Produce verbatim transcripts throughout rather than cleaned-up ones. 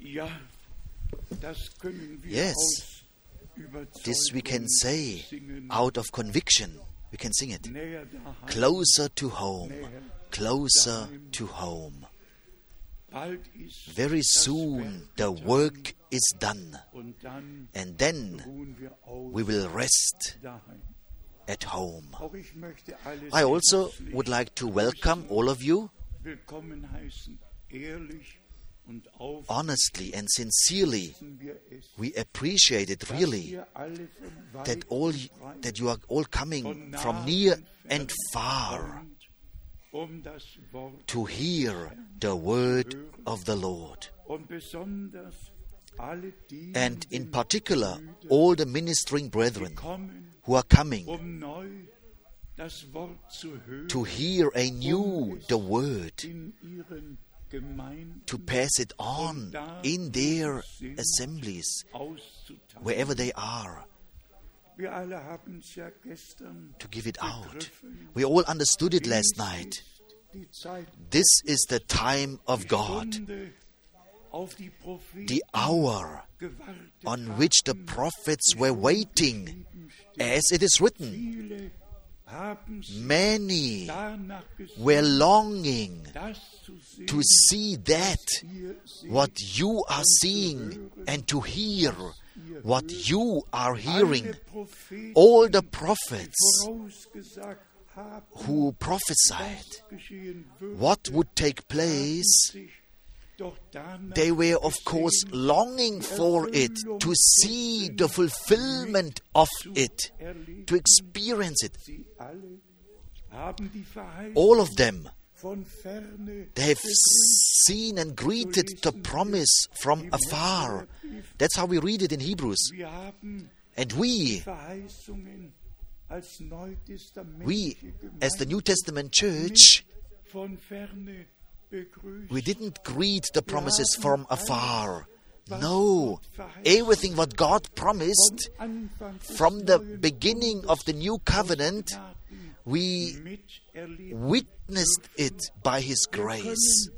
Yes, this we can say out of conviction. We can sing it. Closer to home, closer to home. Very soon the work is done, and then we will rest at home. I also would like to welcome all of you honestly and sincerely. We appreciate it really that all that you are all coming from near and far to hear the word of the Lord. And in particular, all the ministering brethren who are coming to hear anew the word, to pass it on in their assemblies, wherever they are, to give it out. We all understood it last night. This is the time of God, the hour on which the prophets were waiting, as it is written. Many were longing to see that, what you are seeing, and to hear what you are hearing. All the prophets who prophesied what would take place, they were of course longing for it, to see the fulfillment of it, to experience it. All of them, they have seen and greeted the promise from afar. That's how we read it in Hebrews. And we, we as the New Testament church, we didn't greet the promises from afar. No, everything what God promised from the beginning of the new covenant, we witnessed it by His grace.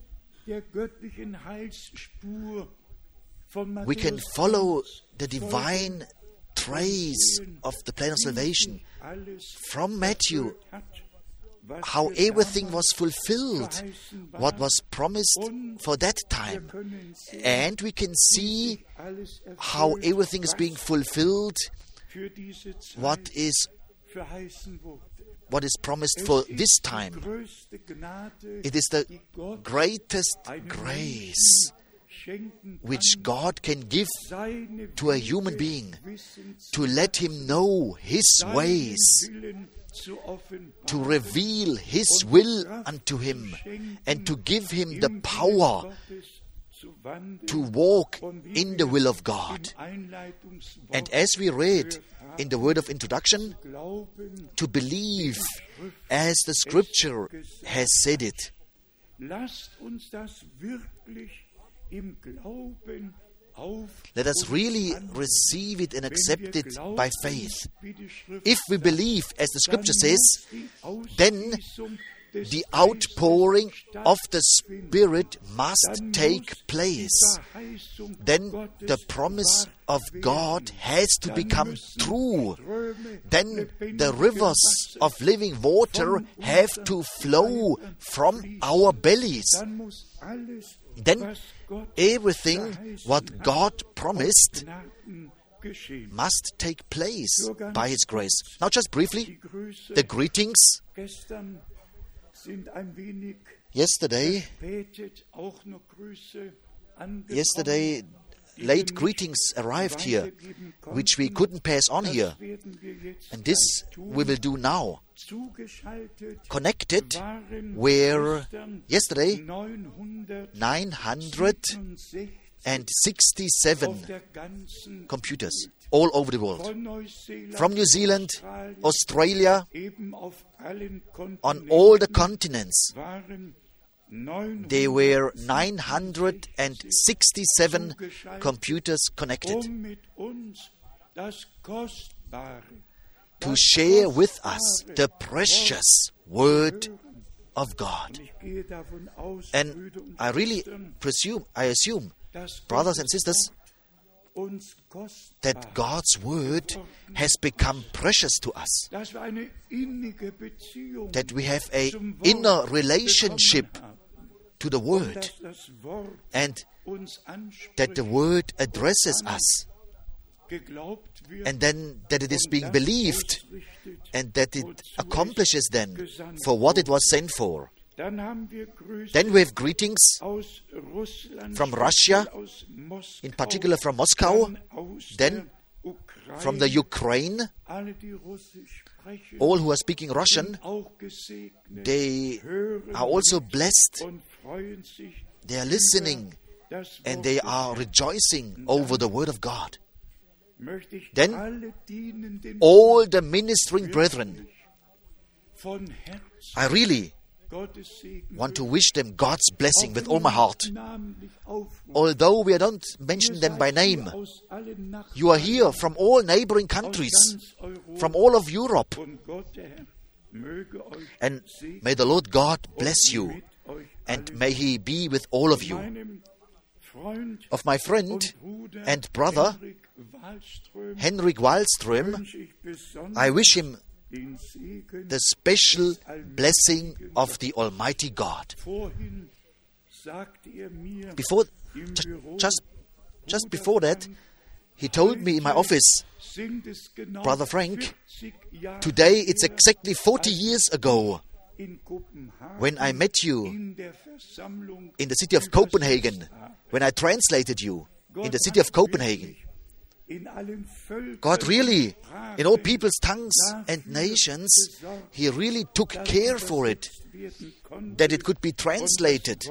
We can follow the divine trace of the plan of salvation from Matthew, how everything was fulfilled, what was promised for that time. And we can see how everything is being fulfilled, what is what is promised for this time. It is the greatest grace which God can give to a human being, to let him know His ways, to reveal His will unto him, and to give him the power to walk in the will of God. And as we read in the word of introduction, to believe as the Scripture has said it. Let us really receive it and accept it by faith. If we believe, as the Scripture says, then the outpouring of the Spirit must take place. Then the promise of God has to become true. Then the rivers of living water have to flow from our bellies. Then everything what God promised must take place by His grace. Now just briefly, the greetings. Yesterday, yesterday, late greetings arrived here, which we couldn't pass on here. And this we will do now. Connected were yesterday nine hundred sixty-seven computers all over the world. From New Zealand, Australia, on all the continents, there were nine hundred sixty-seven computers connected to share with us the precious Word of God. And I really presume, I assume, brothers and sisters, that God's word has become precious to us, that we have an inner relationship to the word, and that the word addresses us, and then that it is being believed, and that it accomplishes then for what it was sent for. Then we have greetings from Russia, in particular from Moscow, then from the Ukraine. All who are speaking Russian, they are also blessed. They are listening and they are rejoicing over the word of God. Then all the ministering brethren, I really want to wish them God's blessing with all my heart. Although we don't mention them by name, you are here from all neighboring countries, from all of Europe. And may the Lord God bless you, and may He be with all of you. Of my friend and brother, Henrik Wallström, I wish him the special blessing of the Almighty God. Before, just, just, just before that, he told me in my office, Brother Frank, today it's exactly forty years ago when I met you in the city of Copenhagen, when I translated you in the city of Copenhagen. God really, in all people's tongues and nations, He really took care for it, that it could be translated,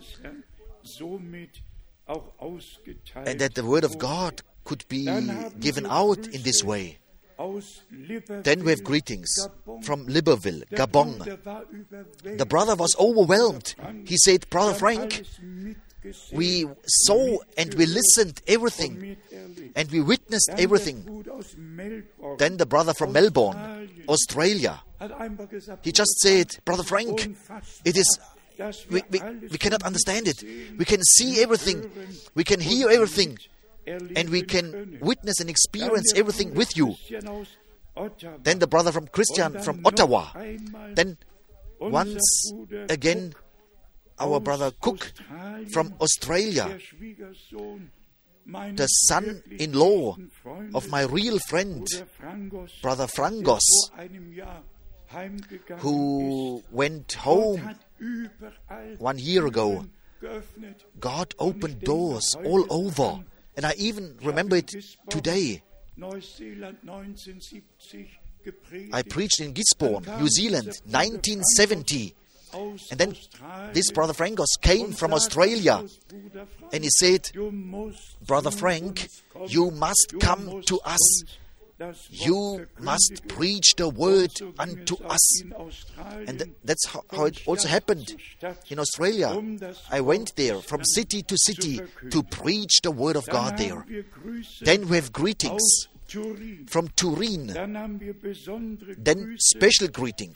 and that the word of God could be given out in this way. Then we have greetings from Libreville, Gabon. The brother was overwhelmed. He said, Brother Frank, we saw and we listened everything, and we witnessed everything. Then the brother from Melbourne, Australia, he just said, Brother Frank, it is, we, we, we cannot understand it. We can see everything, we can hear everything, and we can witness and experience everything with you. Then the brother from Christian from Ottawa. Then once again, our brother Cook from Australia, the son-in-law of my real friend, Brother Frangos, who went home one year ago. God opened doors all over, and I even remember it today. I preached in Gisborne, New Zealand, nineteen seventy. And then this Brother Frangos came from Australia, and he said, Brother Frank, you must come to us. You must preach the word unto us. And th- that's how, how it also happened in Australia. I went there from city to city to preach the word of God there. Then we have greetings from Turin. Then special greetings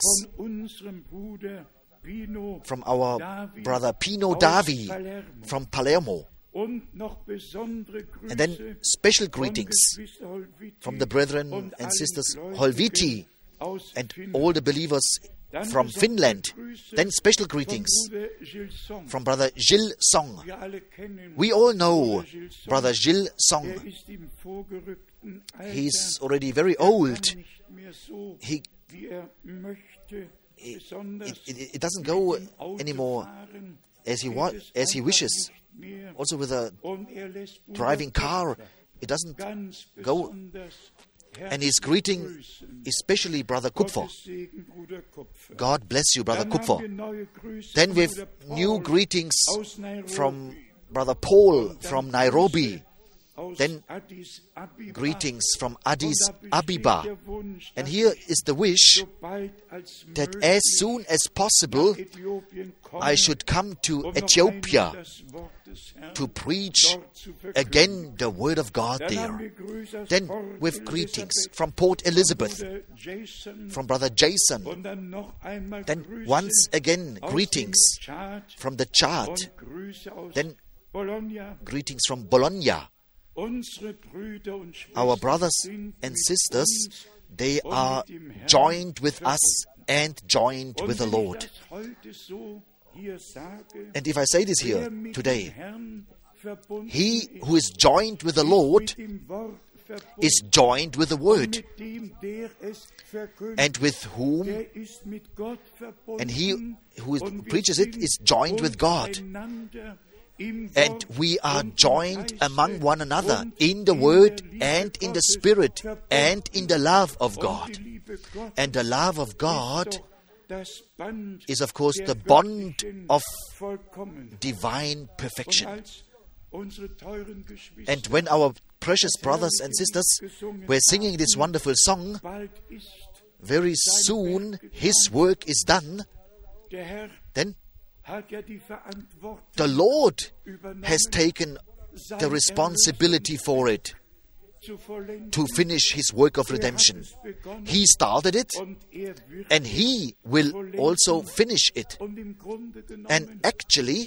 from our brother Pino Davi from Palermo. And then special greetings from the brethren and sisters Holviti and all the believers from Finland. Then special greetings from Brother Gilles Song. We all know Brother Gilles Song. He's already very old. He It, it, it doesn't go anymore as he wa- as he wishes. Also with a driving car, it doesn't go. And he's greeting especially Brother Kupfer. God bless you, Brother Kupfer. Then we have new greetings from Brother Paul from Nairobi. Then greetings from Addis Ababa. And here is the wish that as soon as possible I should come to Ethiopia to preach again the word of God there. Then with greetings from Port Elizabeth, from Brother Jason. Then once again greetings from the Chad. Then Greetings from Bologna. Our brothers and sisters, they are joined with us and joined with the Lord. And if I say this here today, he who is joined with the Lord is joined with the Word, and with whom, and he who is, preaches it is joined with God. And we are joined among one another in the Word and in the Spirit and in the love of God. And the love of God is, of course, the bond of divine perfection. And when our precious brothers and sisters were singing this wonderful song, very soon His work is done, then the Lord has taken the responsibility for it, to finish His work of redemption. He started it, and He will also finish it. And actually,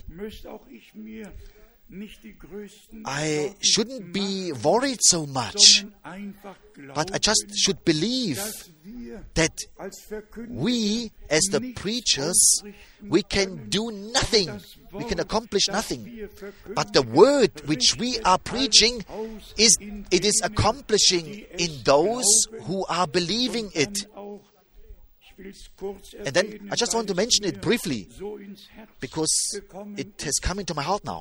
I shouldn't be worried so much, but I just should believe that we, as the preachers, we can do nothing, we can accomplish nothing. But the word which we are preaching, is it is accomplishing in those who are believing it. And then I just want to mention it briefly, because it has come into my heart now.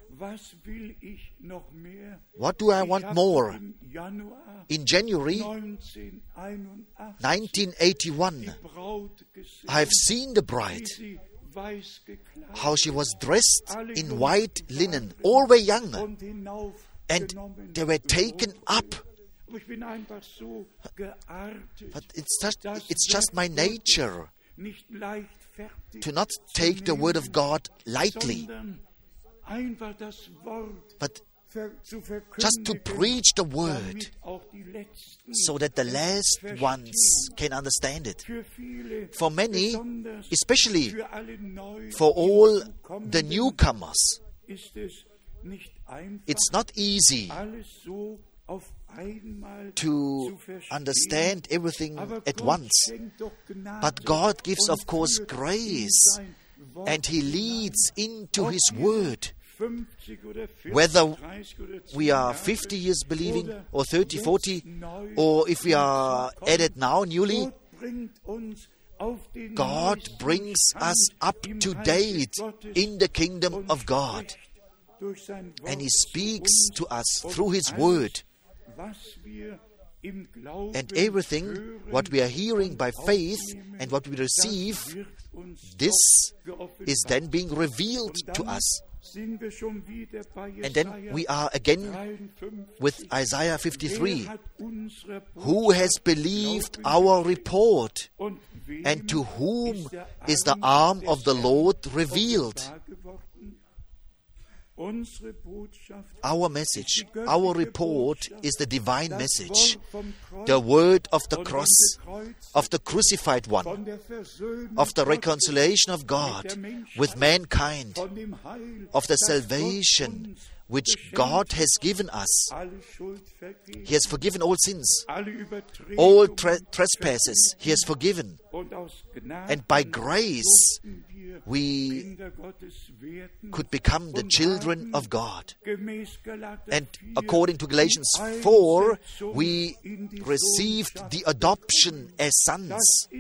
What do I want more? In January nineteen eighty-one, I have seen the bride, how she was dressed in white linen, all were young, and they were taken up. But it's just, it's just my nature to not take the Word of God lightly, but just to preach the Word so that the last ones can understand it. For many, especially for all the newcomers, it's not easy to understand everything at once. But God gives, of course, grace, and He leads into His Word. Whether we are fifty years believing, or thirty, forty, or if we are added now newly, God brings us up to date in the kingdom of God. And He speaks to us through His Word. And everything, what we are hearing by faith and what we receive, this is then being revealed to us. And then we are again with Isaiah fifty-three. Who has believed our report, and to whom is the arm of the Lord revealed? Our message, our report is the divine message, the word of the cross, of the crucified one, of the reconciliation of God with mankind, of the salvation which God has given us. He has forgiven all sins, all tre- trespasses He has forgiven. And by grace, we could become the children of God. And according to Galatians four, we received the adoption as sons.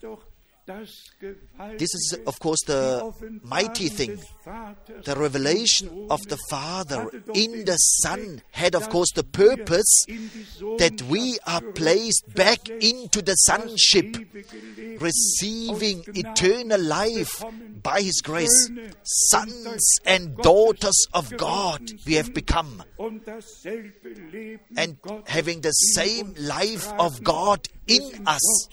This is, of course, the mighty thing. The revelation of the Father in the Son had, of course, the purpose that we are placed back into the sonship, receiving eternal life by His grace. Sons and daughters of God we have become, and having the same life of God in us,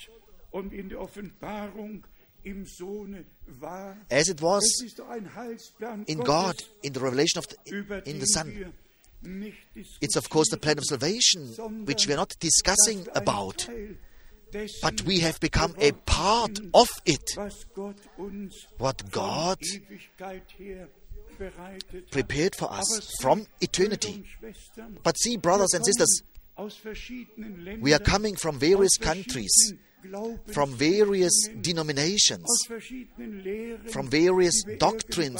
as it was in God, in the revelation of the, in the Son. It's, of course, the plan of salvation, which we are not discussing about, but we have become a part of it. What God prepared for us from eternity. But see, brothers and sisters, we are coming from various countries, from various denominations, from various doctrines,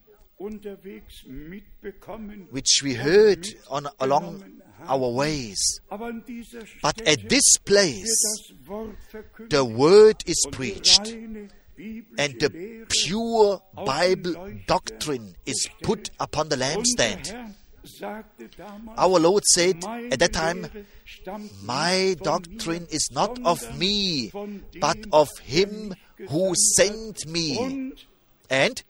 which we heard on along our ways. But at this place, the word is preached, and the pure Bible doctrine is put upon the lampstand. Our Lord said at that time, "My doctrine is not of me, but of him who sent me." And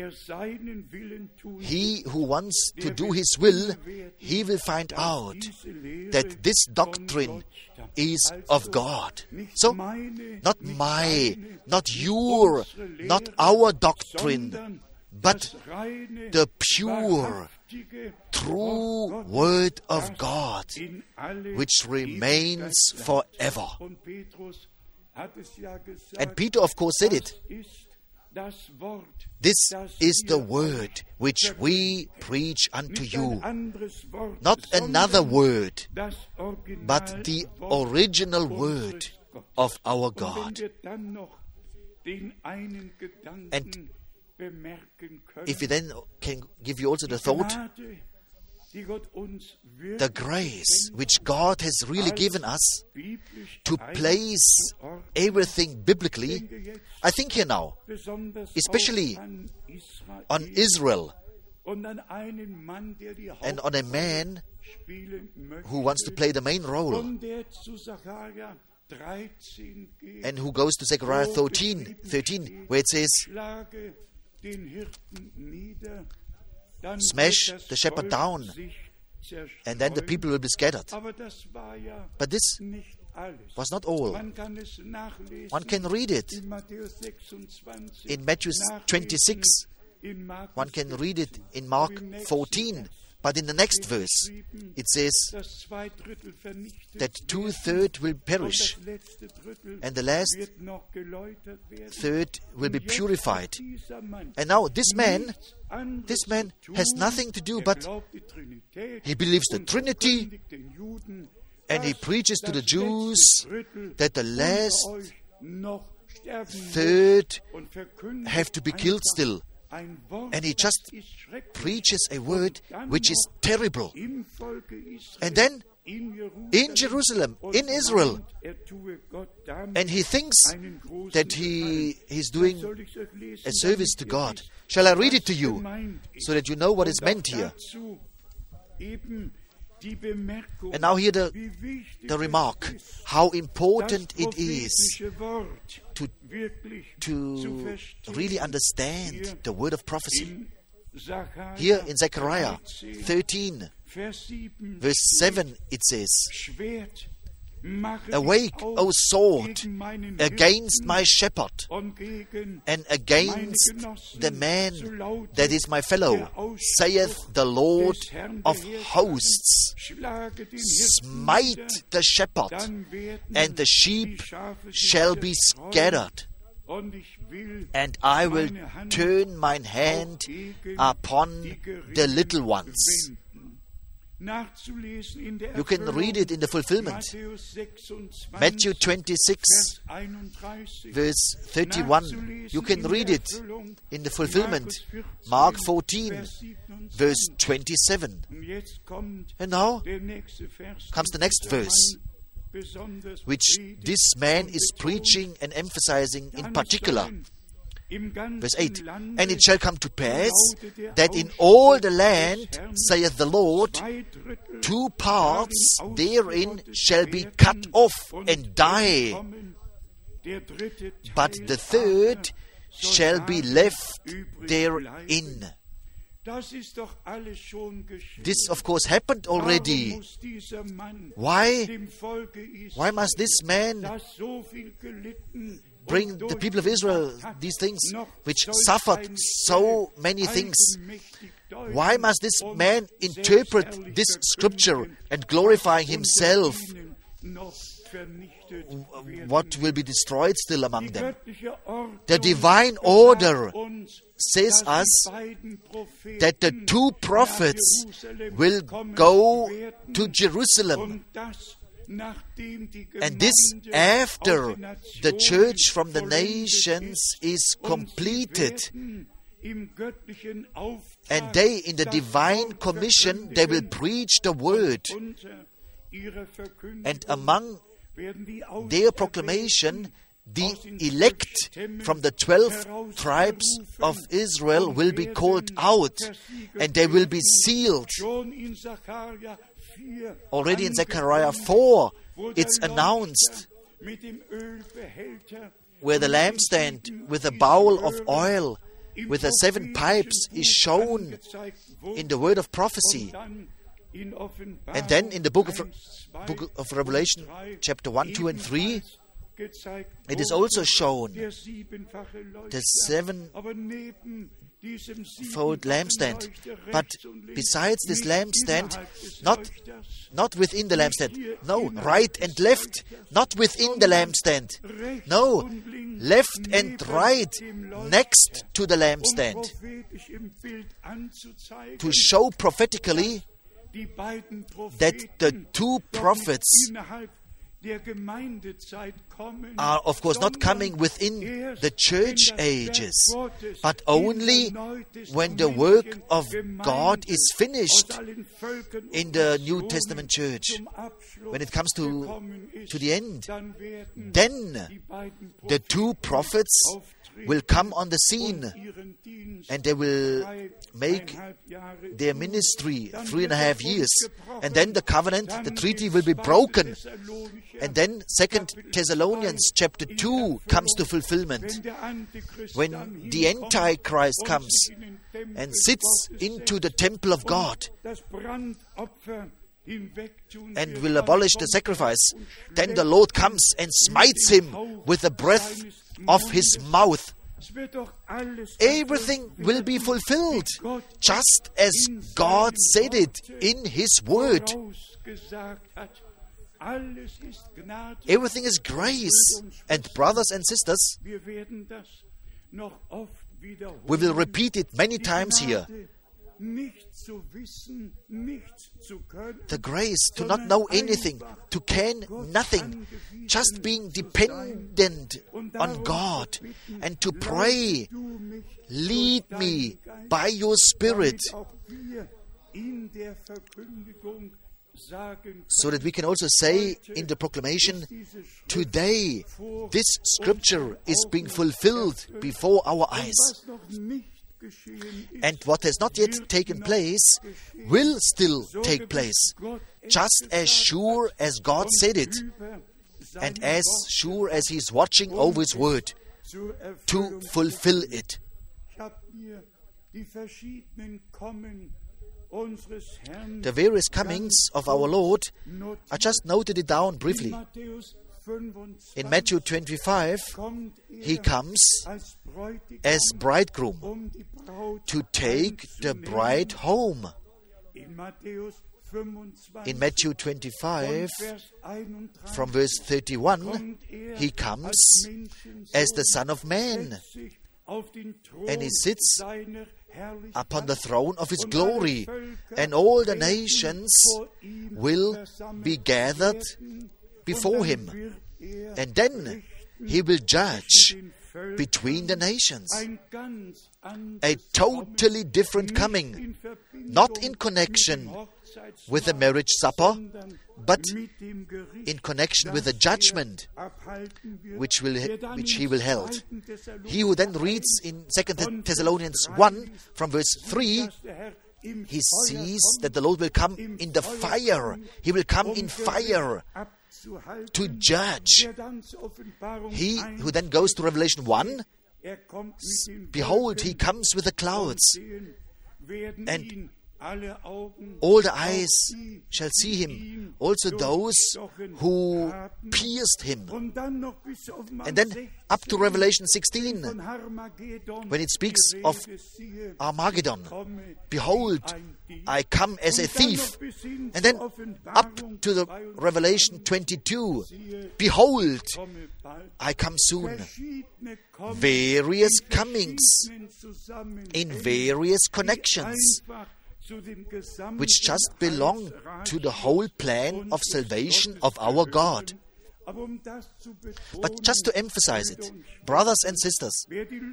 he who wants to do his will, he will find out that this doctrine is of God. So, not my, not your, not our doctrine, but the pure, true Word of God, which remains forever. And Peter, of course, said it. This is the word which we preach unto you. Not another word, but the original word of our God. And if we then can give you also the thought, the grace which God has really given us to place everything biblically, I think here now, especially on Israel and on a man who wants to play the main role and who goes to Zechariah thirteen, thirteen, where it says, "Smash the shepherd down, and then the people will be scattered." But this was not all. One can read it in Matthew twenty-six. One can read it in Mark fourteen. But in the next verse, it says that two-thirds will perish, and the last third will be purified. And now this man, this man has nothing to do but he believes the Trinity, and he preaches to the Jews that the last third have to be killed still. And he just preaches a word which is terrible. And then in Jerusalem, in Israel, and he thinks that he is doing a service to God. Shall I read it to you so that you know what is meant here? And now hear the, the remark, how important it is to, to really understand the word of prophecy. Here in Zechariah thirteen, verse seven, it says, "Awake, O sword, against my shepherd, and against the man that is my fellow, saith the Lord of hosts. Smite the shepherd, and the sheep shall be scattered. And I will turn mine hand upon the little ones." You can read it in the fulfillment. Matthew twenty-six, verse thirty-one. You can read it in the fulfillment. Mark fourteen, verse twenty-seven. And now comes the next verse, which this man is preaching and emphasizing in particular. Verse eight, "And it shall come to pass that in all the land, saith the Lord, two parts therein shall be cut off and die, but the third shall be left therein." This, of course, happened already. Why? Why must this man bring the people of Israel these things, which suffered so many things? Why must this man interpret this scripture and glorify himself? What will be destroyed still among them? The divine order says us that the two prophets will go to Jerusalem. And this after the church from the nations is completed. And they, in the divine commission, they will preach the word. And among their proclamation, the elect from the twelve tribes of Israel will be called out, and they will be sealed. Already in Zechariah four, it's announced where the lampstand with a bowl of oil with the seven pipes is shown in the word of prophecy. And then in the book of, book of Revelation, chapter one, two, and three, it is also shown the seven-fold lampstand. But besides this lampstand, not, not within the lampstand. No, right and left, not within the lampstand. No, left and right next to the lampstand. To show prophetically that the two prophets are, of course, not coming within the church ages, but only when the work of God is finished in the New Testament church. When it comes to, to the end, then the two prophets will come on the scene, and they will make their ministry three and a half years. And then the covenant, the treaty will be broken. And then Second Thessalonians chapter two comes to fulfillment. When the Antichrist comes and sits into the temple of God and will abolish the sacrifice, then the Lord comes and smites him with the breath of his mouth. Everything will be fulfilled, just as God said it in His Word. Everything is grace. And brothers and sisters, we will repeat it many times here. The grace to not know anything, to can nothing, just being dependent on God, and to pray, lead me by your Spirit, so that we can also say in the proclamation, today this scripture is being fulfilled before our eyes. And what has not yet taken place will still take place, just as sure as God said it, and as sure as He is watching over His word to fulfill it. The various comings of our Lord, I just noted it down briefly. In Matthew twenty-five, He comes as bridegroom to take the bride home. In Matthew twenty-five, from verse thirty-one, He comes as the Son of Man, and He sits upon the throne of His glory, and all the nations will be gathered before Him. And then He will judge between the nations. A totally different coming, not in connection with the marriage supper, but in connection with the judgment which will which He will hold. He who then reads in Second Thessalonians one from verse three, he sees that the Lord will come in the fire. He will come in fire to judge. He who then goes to Revelation one, behold, He comes with the clouds, and all the eyes shall see Him also those who pierced him. And then up to Revelation sixteen, when it speaks of Armageddon, behold, I come as a thief. And then up to the Revelation twenty-two, behold, I come soon. Various comings in various connections, which just belong to the whole plan of salvation of our God. But just to emphasize it, brothers and sisters,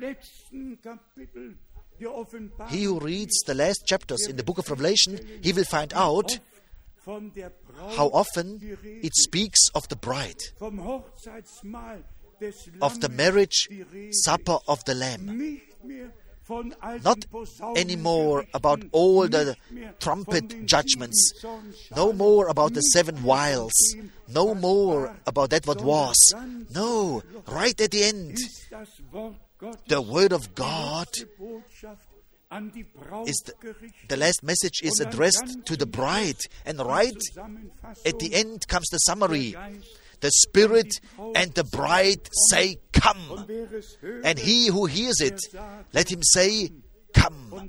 he who reads the last chapters in the book of Revelation, he will find out how often it speaks of the bride, of the marriage supper of the Lamb. Not anymore about all the trumpet judgments, no more about the seven vials, no more about that what was. No, right at the end, the Word of God is the, the last message is addressed to the bride, and right at the end comes the summary. The Spirit and the bride say, come. And he who hears it, let him say, come.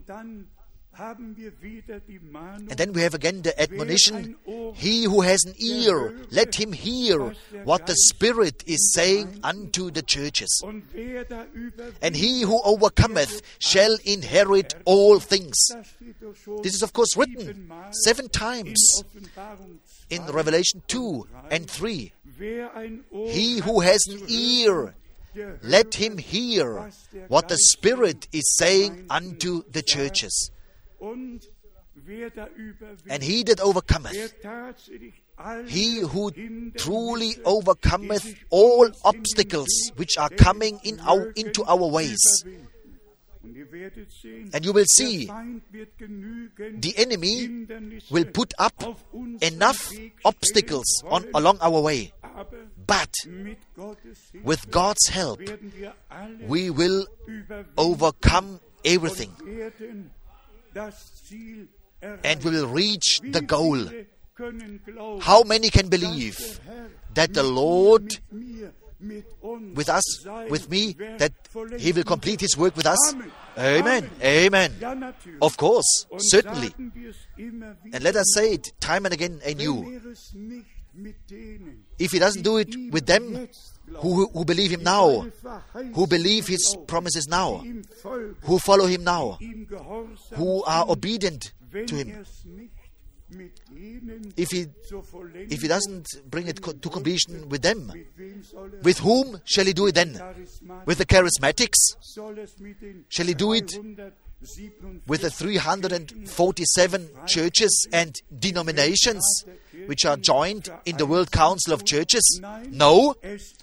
And then we have again the admonition, he who has an ear, let him hear what the Spirit is saying unto the churches. And he who overcometh shall inherit all things. This is of course written seven times in Revelation two and three. He who has an ear, let him hear what the Spirit is saying unto the churches. And he that overcometh, he who truly overcometh all obstacles which are coming in our, into our ways. And you will see, the enemy will put up enough obstacles on along our way. But with God's help, we will overcome everything. And we will reach the goal. How many can believe that the Lord with us, with me, that He will complete His work with us? Amen. Amen. Of course, certainly. And let us say it time and again anew. If He doesn't do it with them who, who believe Him now, who believe His promises now, who follow Him now, who are obedient to Him, if He, if he doesn't bring it to completion with them, with whom shall He do it then? With the charismatics? Shall He do it with the three hundred forty-seven churches and denominations which are joined in the World Council of Churches? No.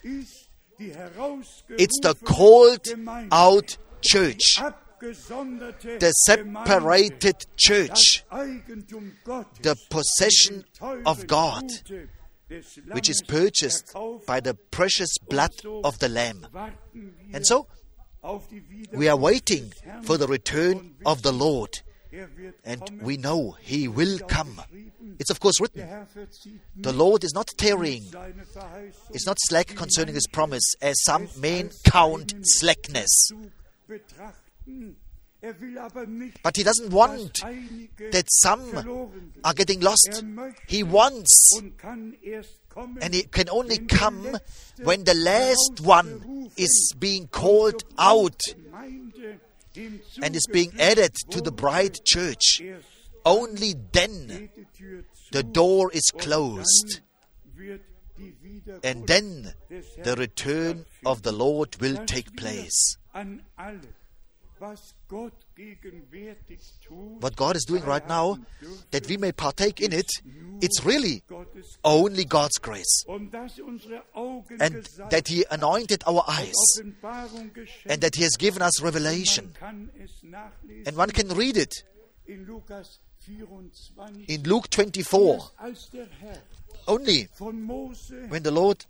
It's the called out church, the separated church, the possession of God, which is purchased by the precious blood of the Lamb. And so, we are waiting for the return of the Lord, and we know He will come. It's of course written, the Lord is not tarrying, is not slack concerning His promise, as some men count slackness. But He doesn't want that some are getting lost. He wants, and He can only come when the last one is being called out and is being added to the bride church. Only then the door is closed, and then the return of the Lord will take place. What God is doing right now, that we may partake in it, it's really only God's grace. And that He anointed our eyes, and that He has given us revelation. And one can read it in Luke twenty-four. Only when the Lord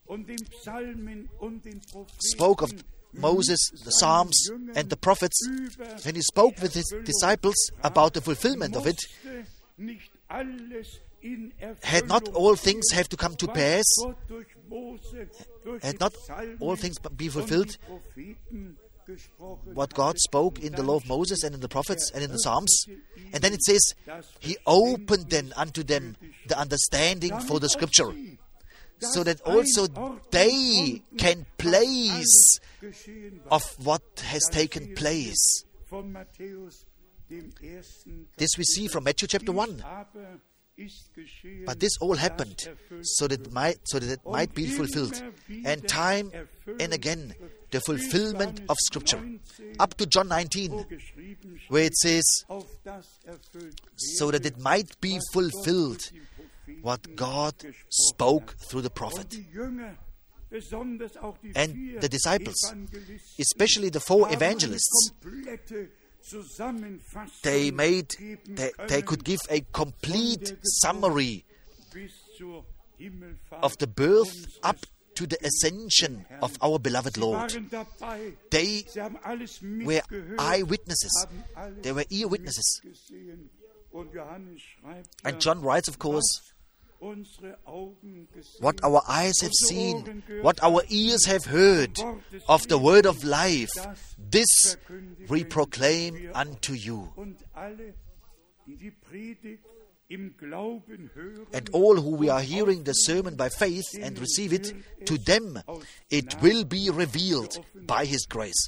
spoke of Moses, the Psalms, and the prophets, when He spoke with His disciples about the fulfillment of it, had not all things have to come to pass? Had not all things be fulfilled? What God spoke in the law of Moses and in the prophets and in the Psalms? And then it says, He opened then unto them the understanding for the Scripture, so that also they can place of what has taken place. This we see from Matthew chapter one. But this all happened so that it might, so that it might be fulfilled. And time and again, the fulfillment of Scripture. Up to John nineteen, where it says, so that it might be fulfilled what God spoke through the prophet. And the disciples, especially the four evangelists, they made, they, they could give a complete summary of the birth up to the ascension of our beloved Lord. They were eyewitnesses. They were ear witnesses. And John writes, of course, what our eyes have seen, what our ears have heard of the word of life, this we proclaim unto you. And all who we are hearing the sermon by faith and receive it, to them it will be revealed by His grace.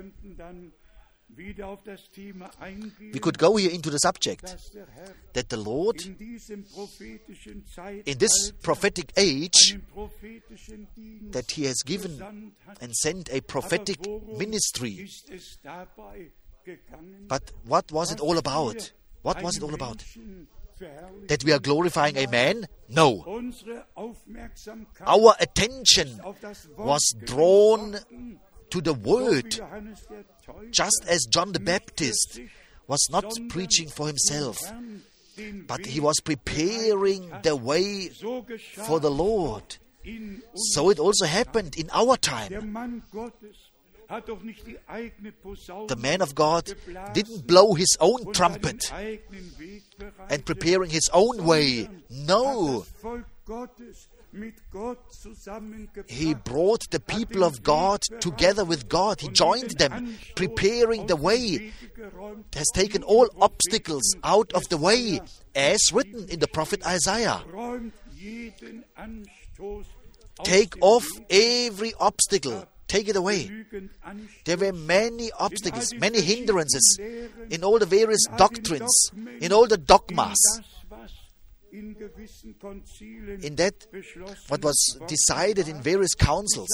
We could go here into the subject that the Lord, in this prophetic age, that He has given and sent a prophetic ministry. But what was it all about? What was it all about? That we are glorifying a man? No. Our attention was drawn to the Word, just as John the Baptist was not preaching for himself, but he was preparing the way for the Lord. So it also happened in our time. The man of God didn't blow his own trumpet and preparing his own way. No. He brought the people of God together with God. He joined them, preparing the way. Has taken all obstacles out of the way, as written in the prophet Isaiah. Take off every obstacle. Take it away. There were many obstacles, many hindrances in all the various doctrines, in all the dogmas. In that, what was decided in various councils.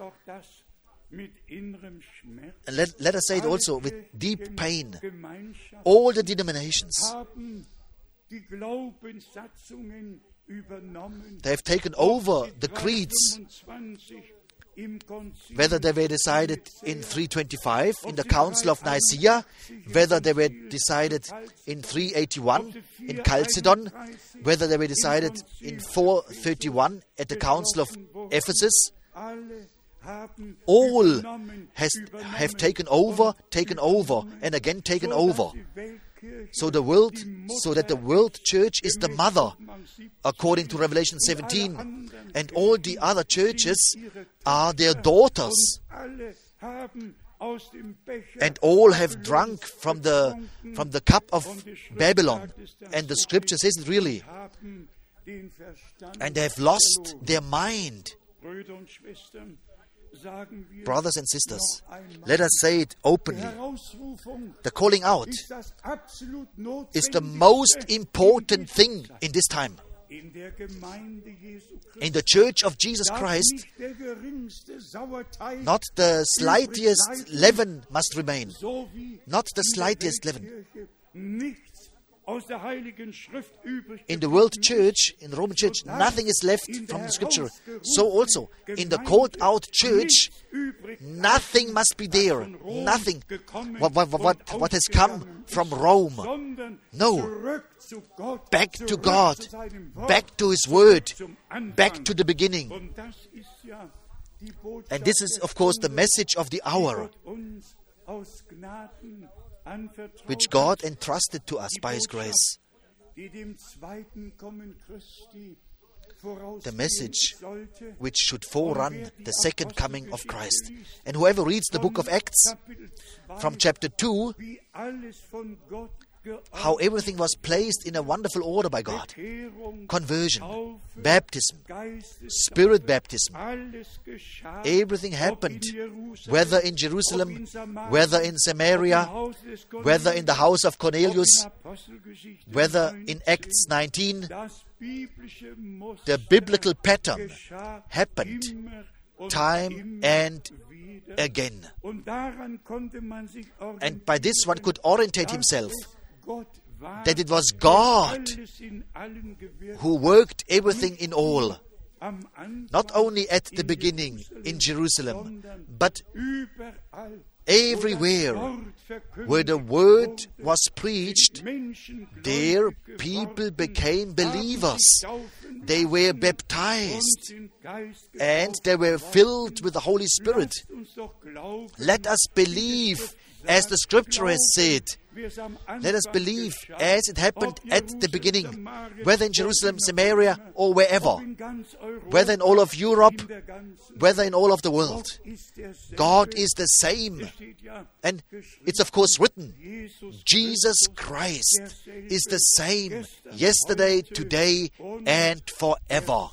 And let, let us say it also with deep pain. All the denominations, they have taken over the creeds, whether they were decided in three twenty-five in the Council of Nicaea, whether they were decided in three eighty-one in Chalcedon, whether they were decided in four thirty-one at the Council of Ephesus. All has have taken over, taken over, and again taken over. So the world, so that the world church is the mother, according to Revelation seventeen, and all the other churches are their daughters, and all have drunk from the from the cup of Babylon. And the Scripture says it really, and they have lost their mind. Brothers and sisters, let us say it openly. The calling out is the most important thing in this time. In the Church of Jesus Christ, not the slightest leaven must remain. Not the slightest leaven. In the world church, in the Roman church, nothing is left from the Scripture. So also, in the called out church, nothing must be there. Nothing. What, what, what, what has come from Rome. No. Back to God. Back to His Word. Back to the beginning. And this is, of course, the message of the hour, which God entrusted to us by His grace. the message which should forerun the second coming of Christ. And whoever reads the book of Acts from chapter two, how everything was placed in a wonderful order by God. Conversion, baptism, spirit baptism. Everything happened, whether in Jerusalem, whether in Samaria, whether in the house of Cornelius, whether in Acts nineteen. The biblical pattern happened time and again. And by this one could orientate himself that it was God who worked everything in all, not only at the beginning in Jerusalem, but everywhere where the word was preached, there people became believers. They were baptized and they were filled with the Holy Spirit. Let us believe as the Scripture has said. Let us believe as it happened at the beginning, whether in Jerusalem, Samaria, or wherever, whether in all of Europe, whether in all of the world. God is the same. And it's of course written, Jesus Christ is the same yesterday, today, and forever.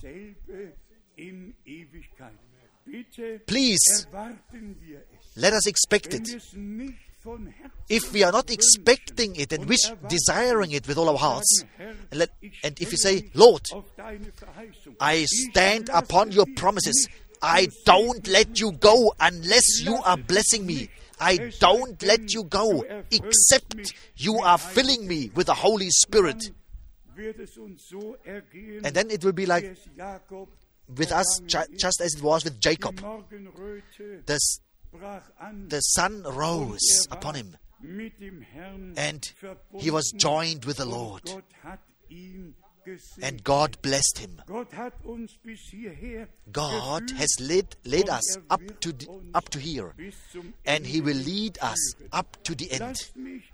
Please, let us expect it. If we are not expecting it and wish, desiring it with all our hearts, and, let, and if you say, Lord, I stand upon your promises, I don't let you go unless you are blessing me. I don't let you go except you are filling me with the Holy Spirit. And then it will be like with us, just as it was with Jacob. The, the sun rose upon him, and he was joined with the Lord. And God blessed him. God has led, led us up to, the, up to here, and He will lead us up to the end.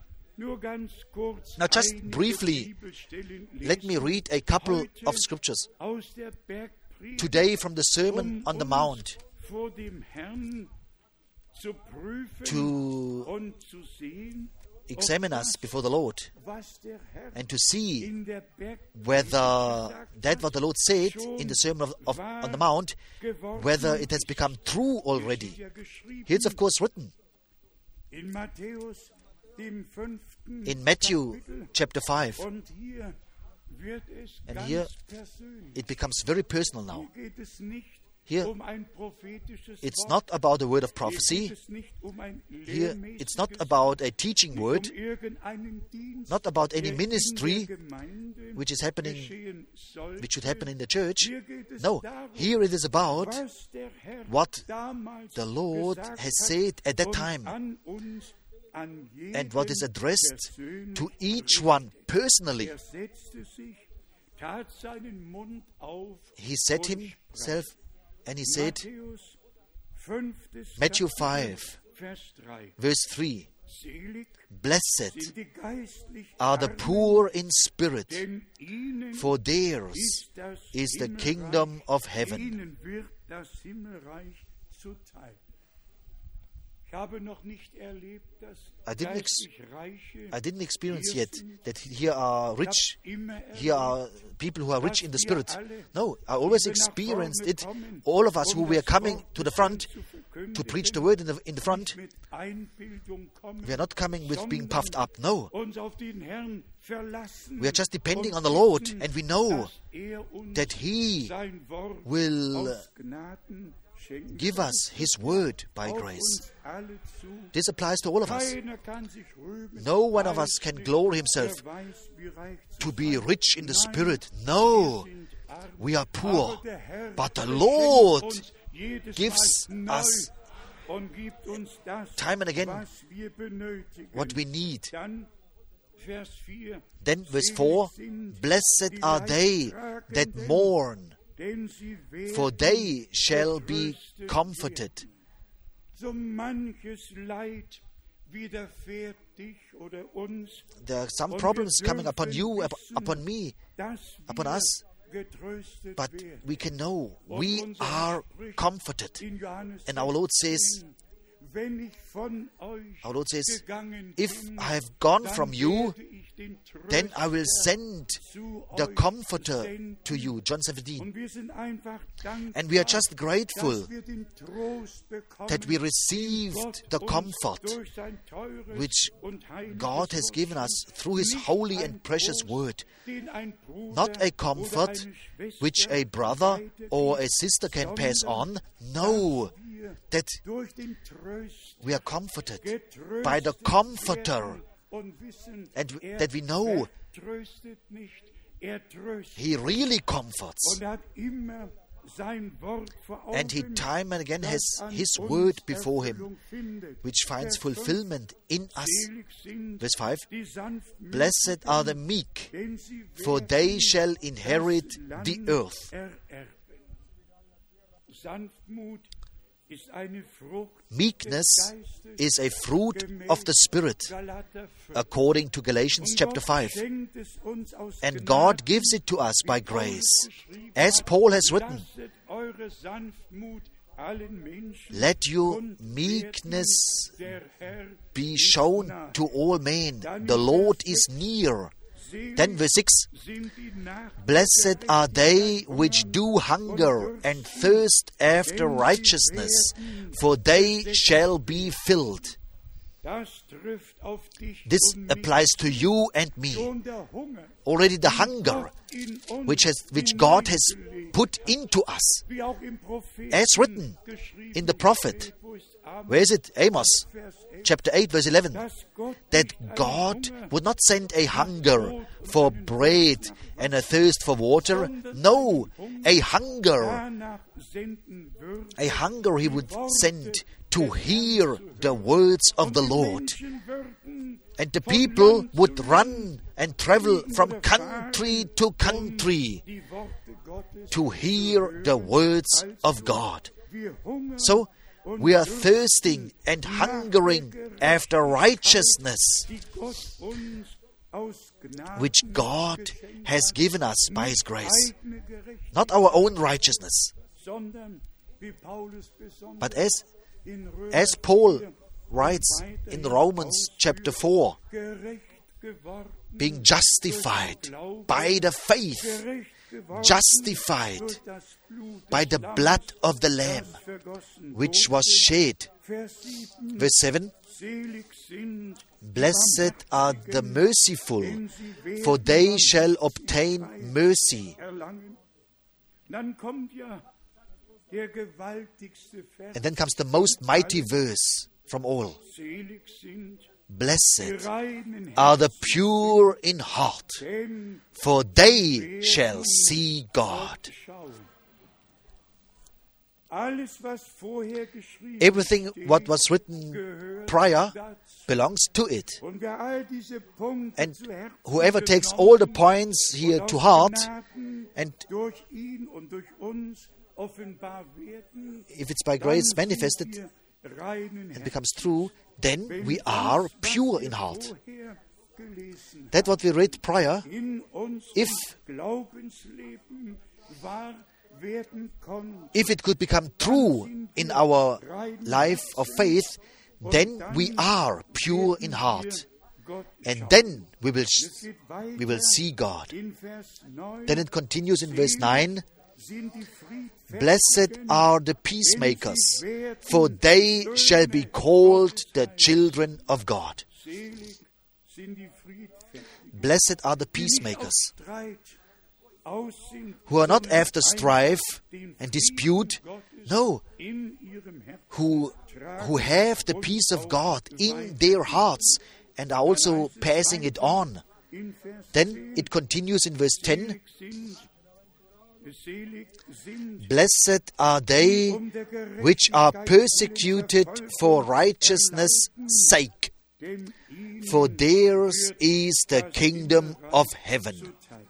Now just briefly, let me read a couple of scriptures. Today from the Sermon on the Mount, to examine us before the Lord and to see whether that what the Lord said in the Sermon of, of, on the Mount, whether it has become true already. Here it's of course written in Matthew chapter five, and here it becomes very personal now. Here, it's not about a word of prophecy. Here, it's not about a teaching word, not about any ministry which is happening, which should happen in the church. No, here it is about what the Lord has said at that time, and what is addressed to each one personally. He set himself and he said, Matthew five, verse three, Blessed are the poor in spirit, for theirs is the kingdom of heaven. I didn't, ex- I didn't experience yet that here are rich, here are people who are rich in the spirit. No, I always experienced it. All of us who were coming to the front to preach the word in the, in the front, we are not coming with being puffed up. No. We are just depending on the Lord, and we know that He will give us His word by grace. This applies to all of us. No one of us can glory himself to be rich in the Spirit. No, we are poor. But the Lord gives us time and again what we need. Then verse four, Blessed are they that mourn, for they shall be comforted. There are some problems coming upon you, up, upon me, upon us. But we can know we are comforted. And our Lord says, our Lord says, if I have gone from you, then I will send the Comforter to you. John seventeen. And we are just grateful that we received the comfort which God has given us through His holy and precious word. Not a comfort which a brother or a sister can pass on. No, that we are comforted by the Comforter, and that we know He really comforts, and He time and again has His word before Him, which finds fulfillment in us. Verse five, blessed are the meek, for they shall inherit the earth. Meekness is a fruit of the Spirit, according to Galatians chapter five. And God gives it to us by grace. As Paul has written, let your meekness be shown to all men. The Lord is near. Then verse six, blessed are they which do hunger and thirst after righteousness, for they shall be filled. This applies to you and me. Already the hunger which has, which God has put into us, as written in the prophet. Where is it? Amos chapter eight verse eleven. That God would not send a hunger for bread and a thirst for water. No, a hunger. A hunger He would send to hear the words of the Lord. And the people would run and travel from country to country to hear the words of God. So, we are thirsting and hungering after righteousness, which God has given us by His grace. Not our own righteousness, but as, as Paul writes in Romans chapter four, being justified by the faith, justified by the blood of the Lamb, which was shed. Verse seven, blessed are the merciful, for they shall obtain mercy. And then comes the most mighty verse from all. Blessed are the pure in heart, for they shall see God. Everything what was written prior belongs to it. And whoever takes all the points here to heart, and if it's by grace manifested and becomes true, then we are pure in heart. That what we read prior, if if it could become true in our life of faith, then we are pure in heart. And then we will we will see God. Then it continues in verse nine, blessed are the peacemakers, for they shall be called the children of God. Blessed are the peacemakers, who are not after strife and dispute, no, who, who have the peace of God in their hearts and are also passing it on. Then it continues in verse ten, blessed are they which are persecuted for righteousness' sake, for theirs is the kingdom of heaven.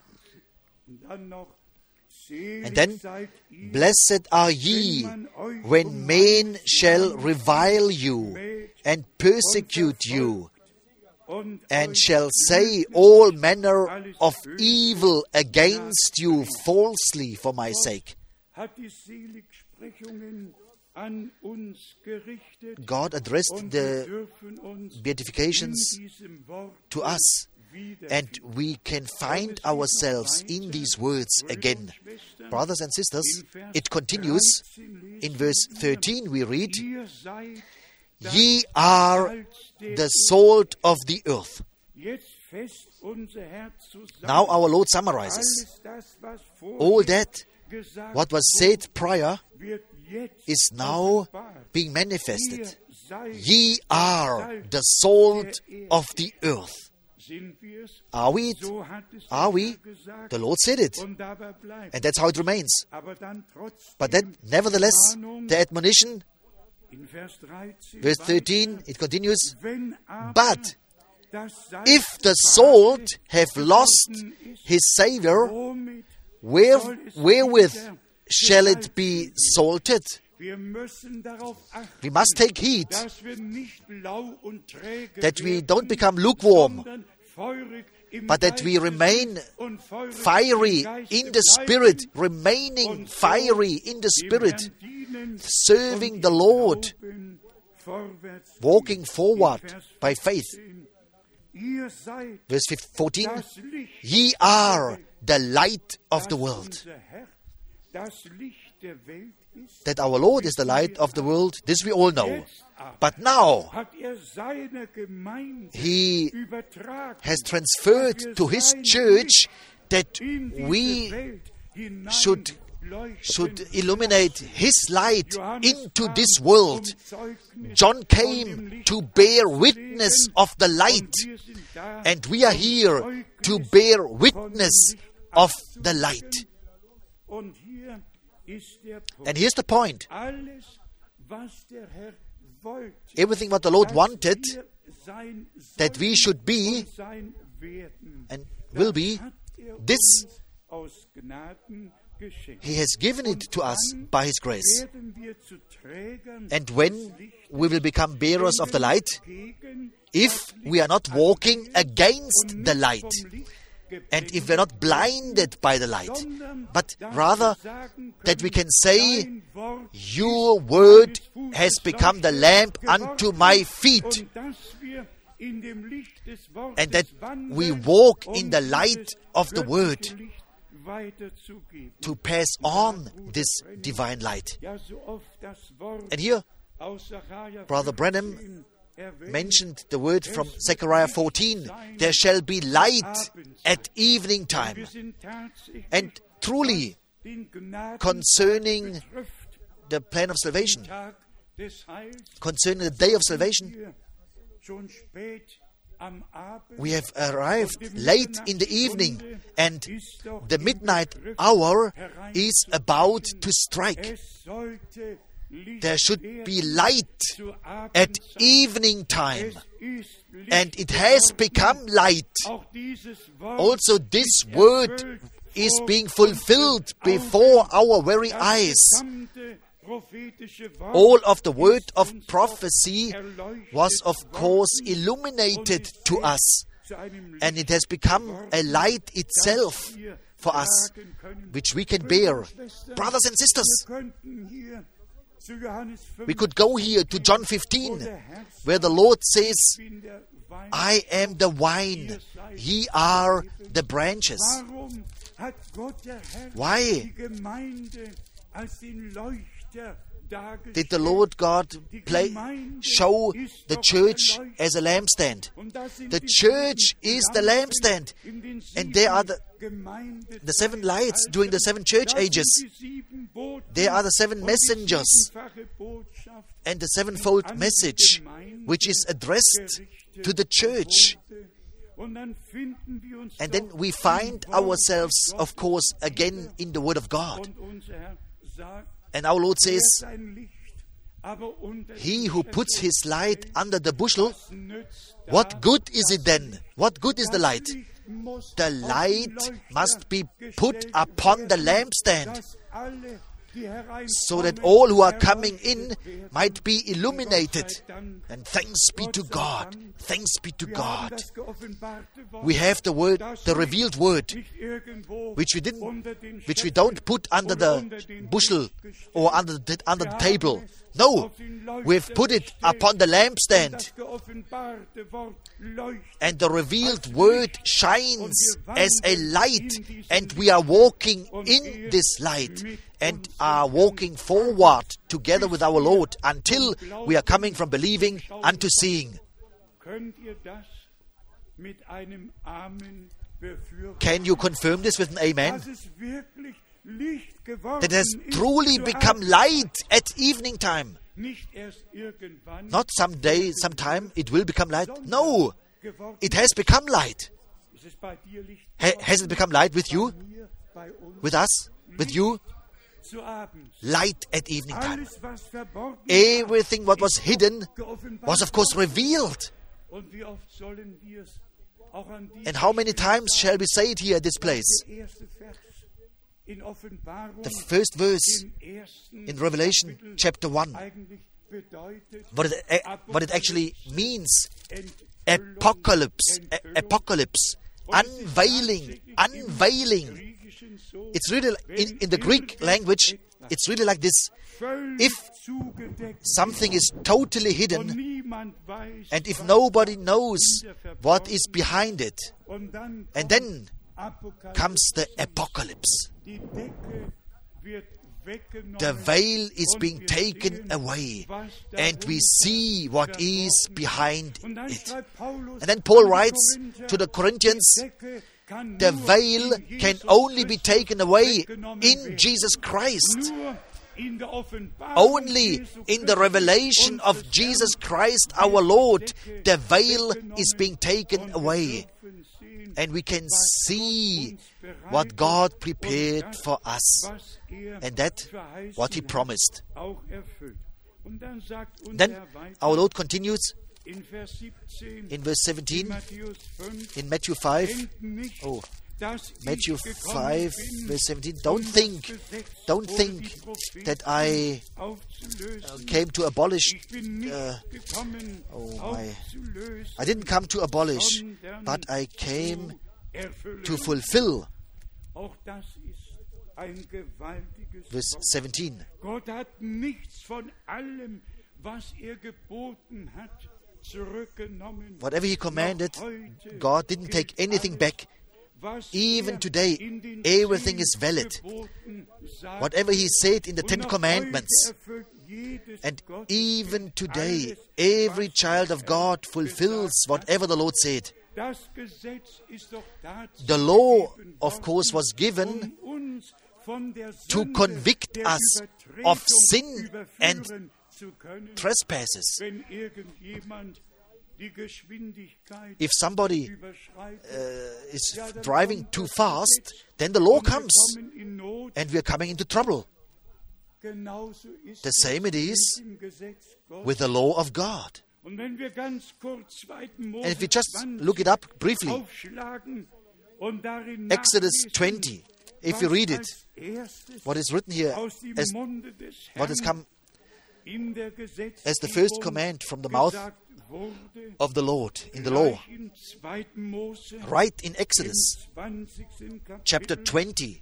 And then, blessed are ye when men shall revile you and persecute you and shall say all manner of evil against you falsely for my sake. God addressed the beatifications to us, and we can find ourselves in these words again. Brothers and sisters, it continues. In verse thirteen we read, "Ye are the salt of the earth." Now our Lord summarizes. All that, what was said prior, is now being manifested. Ye are the salt of the earth. Are we it? Are we? The Lord said it. And that's how it remains. But then, nevertheless, the admonition, verse thirteen, it continues, "But if the salt have lost his savor, where, wherewith shall it be salted?" We must take heed that we don't become lukewarm, but that we remain fiery in the Spirit, remaining fiery in the Spirit, serving the Lord, walking forward by faith. Verse fourteen, "Ye are the light of the world." That our Lord is the light of the world, this we all know. But now, He has transferred to His church that we should, should illuminate His light into this world. John came to bear witness of the light, and we are here to bear witness of the light. And here's the point. Everything what the Lord wanted that we should be and will be, this He has given it to us by His grace. And when we will become bearers of the light, if we are not walking against the light, and if we're not blinded by the light, but rather that we can say, "Your word has become the lamp unto my feet," and that we walk in the light of the word to pass on this divine light. And here, Brother Branham mentioned the word from Zechariah fourteen, "There shall be light at evening time." And truly, concerning the plan of salvation, concerning the day of salvation, we have arrived late in the evening, and the midnight hour is about to strike. There should be light at evening time, and it has become light. Also, this word is being fulfilled before our very eyes. All of the word of prophecy was, of course, illuminated to us, and it has become a light itself for us, which we can bear. Brothers and sisters, we could go here to John fifteen, where the Lord says, "I am the vine, ye are the branches." Why did the Lord God play, show the church as a lampstand? The church is the lampstand, and there are the, the seven lights during the seven church ages. There are the seven messengers and the sevenfold message, which is addressed to the church. And then we find ourselves, of course, again in the Word of God. And our Lord says, "He who puts his light under the bushel, what good is it then? What good is the light? The light must be put upon the lampstand, so that all who are coming in might be illuminated. And thanks be to God. Thanks be to God. We have the word, the revealed word, which we didn't, which we don't put under the bushel or under the, under the table. No, we've put it upon the lampstand. And the revealed word shines as a light, and we are walking in this light and are walking forward together with our Lord until we are coming from believing unto seeing. Can you confirm this with an amen? That has truly become light at evening time. Not someday, sometime it will become light. No, it has become light. Ha- has it become light with you? With us? With you? Light at evening time. Everything what was hidden was of course revealed. And how many times shall we say it here at this place? The first verse in Revelation chapter one, what it, what it actually means, apocalypse, a- apocalypse, unveiling, unveiling. It's really, in, in the Greek language, it's really like this. If something is totally hidden, and if nobody knows what is behind it, and then comes the apocalypse. The veil is being taken away, and we see what is behind it. And then Paul writes to the Corinthians, the veil can only be taken away in Jesus Christ. Only in the revelation of Jesus Christ our Lord, the veil is being taken away. And we can see what God prepared for us. And that, what He promised. Then our Lord continues in verse seventeen, in Matthew five. Oh, Matthew five, verse seventeen. Don't think, don't think that I uh, came to abolish. Uh, oh my! I didn't come to abolish, but I came to fulfill. Verse seventeen. Whatever He commanded, God didn't take anything back. Even today, everything is valid. Whatever He said in the Ten Commandments, and even today, every child of God fulfills whatever the Lord said. The law, of course, was given to convict us of sin and trespasses. If somebody uh, is driving too fast, then the law comes and we are coming into trouble. The same it is with the law of God. And if we just look it up briefly, Exodus twenty, if you read it, what is written here, as what has come as the first command from the mouth of the Lord in the law, right in Exodus chapter twenty,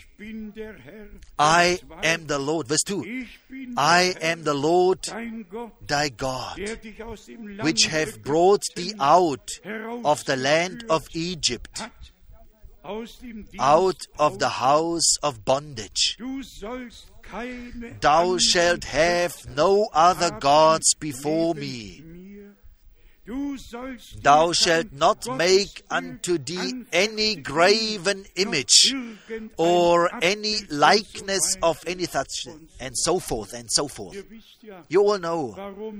I am the Lord, verse two, I am the Lord thy God, which have brought thee out of the land of Egypt, out of the house of bondage. Thou shalt have no other gods before me. Thou shalt not make unto thee any graven image or any likeness of any such, and so forth and so forth. You all know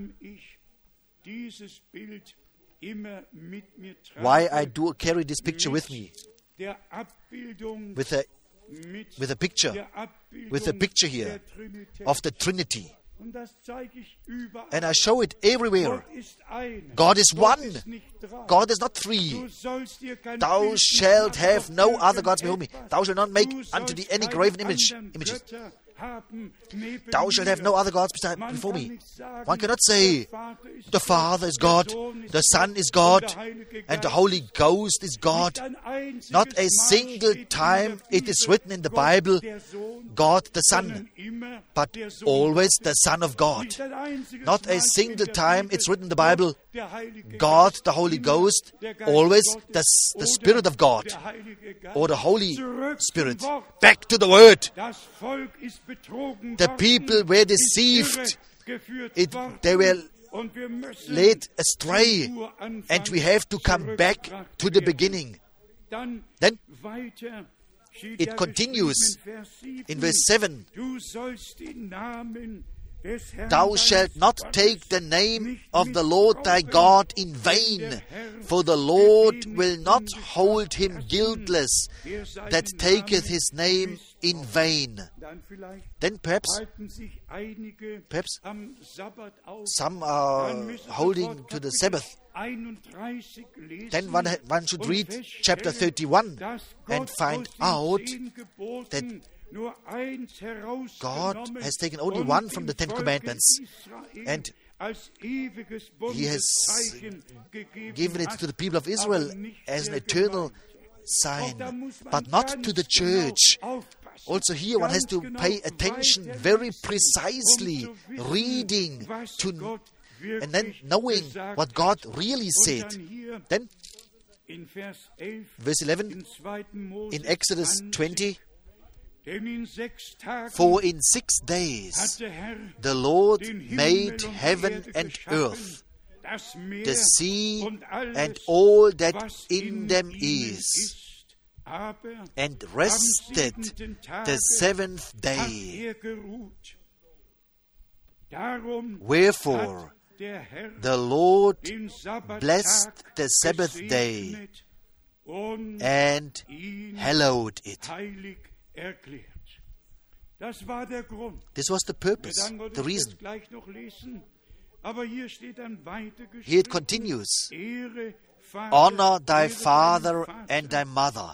why I do carry this picture with me. With a with a picture, with a picture here of the Trinity. And I show it everywhere. God is one. God is not three. Thou shalt have no other gods before me. Thou shalt not make unto thee any graven image, images. Thou shalt have no other gods beside, before me. One cannot say, the Father is God, the Son is God, and the Holy Ghost is God. Not a single time it is written in the Bible, God the Son, but always the Son of God. Not a single time it's written in the Bible, God the Holy Ghost, always the, the Spirit of God, or the Holy Spirit. Back to the Word. The people were deceived. It, they were led astray, and we have to come back to the beginning. Then it continues in verse seven. Thou shalt not take the name of the Lord thy God in vain, for the Lord will not hold him guiltless that taketh his name in vain. Then perhaps, perhaps some are holding to the Sabbath. Then one, one should read chapter thirty-one and find out that God has taken only one from the Ten Commandments, and He has given it to the people of Israel as an eternal sign, but not to the church. Also here one has to pay attention very precisely, reading, to, and then knowing what God really said. Then, verse eleven, in Exodus twenty, for in six days the Lord made heaven and earth, the sea and all that in them is, and rested the seventh day. Wherefore the Lord blessed the Sabbath day and hallowed it. This was the purpose, the reason. Here it continues. Honor thy father and thy mother.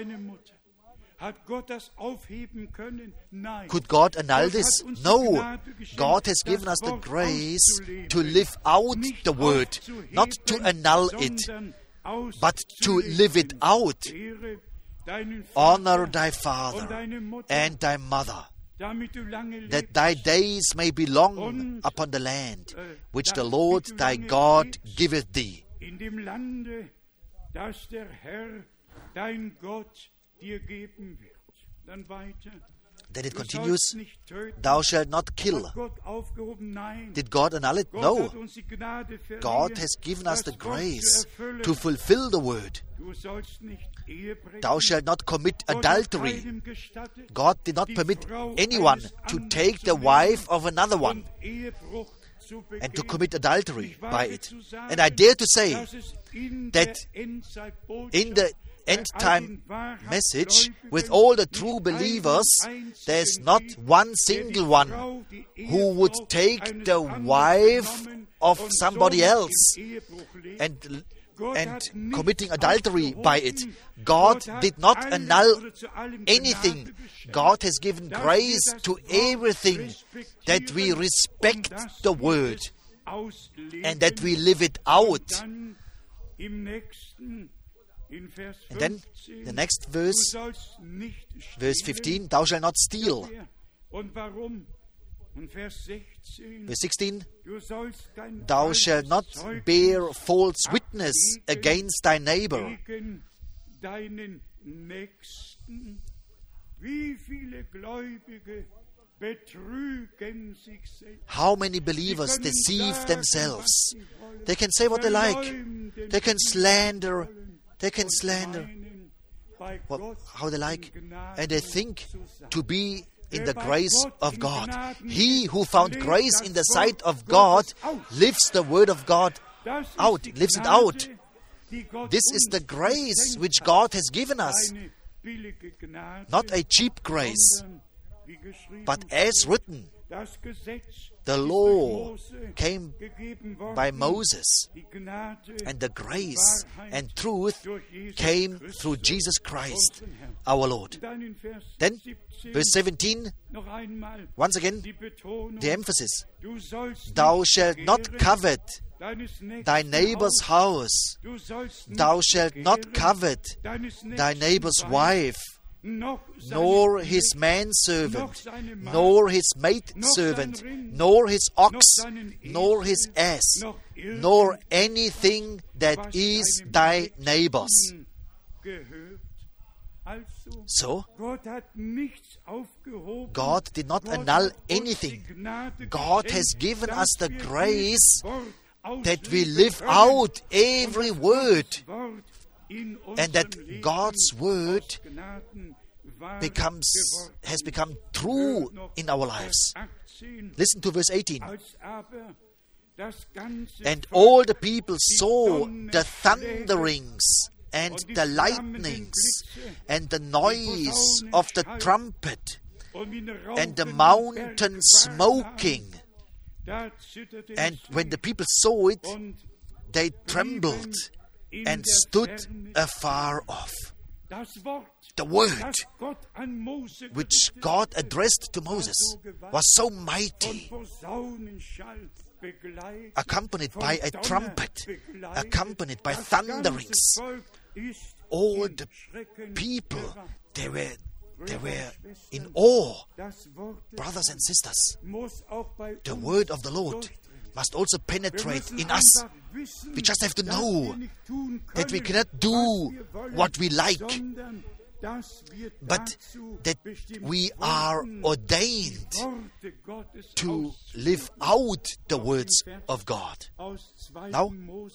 Could God annul this? No. God has given us the grace to live out the word, not to annul it, but to live it out. Honor thy father and thy mother, that thy days may be long upon the land, which the Lord thy God giveth thee. Then it continues, thou shalt not kill. Did God annul it? No. God has given us the grace to fulfill the word. Thou shalt not commit adultery. God did not permit anyone to take the wife of another one and to commit adultery by it. And I dare to say that in the end-time message, with all the true believers, there's not one single one who would take the wife of somebody else and and committing adultery by it. God did not annul anything. God has given grace to everything, that we respect the word and that we live it out. And then the next verse, verse fifteen, thou shalt not steal. Verse sixteen, thou shalt not bear false witness against thy neighbor. How many believers deceive themselves? They can say what they like. They can slander. They can slander what, how they like. And they think to be in the grace of God. He who found grace in the sight of God lives the word of God out, lives it out. This is the grace which God has given us. Not a cheap grace, But as written, the law came by Moses, and the grace and truth came through Jesus Christ, our Lord. Then, verse seventeen, once again, the emphasis. Thou shalt not covet thy neighbor's house. Thou shalt not covet thy neighbor's wife, nor his manservant, nor his maidservant, nor his ox, nor his ass, nor anything that is thy neighbor's. So, God did not annul anything. God has given us the grace that we live out every word, and that God's word becomes has become true in our lives. Listen to verse eighteen. And all the people saw the thunderings and the lightnings and the noise of the trumpet and the mountain smoking. And when the people saw it, they trembled and stood afar off. The word which God addressed to Moses was so mighty, accompanied by a trumpet, accompanied by thunderings. All the people, they were They were in awe. Brothers and sisters, the word of the Lord must also penetrate in us. We just have to know that we cannot do what we like, but that we are ordained to live out the words of God. Now,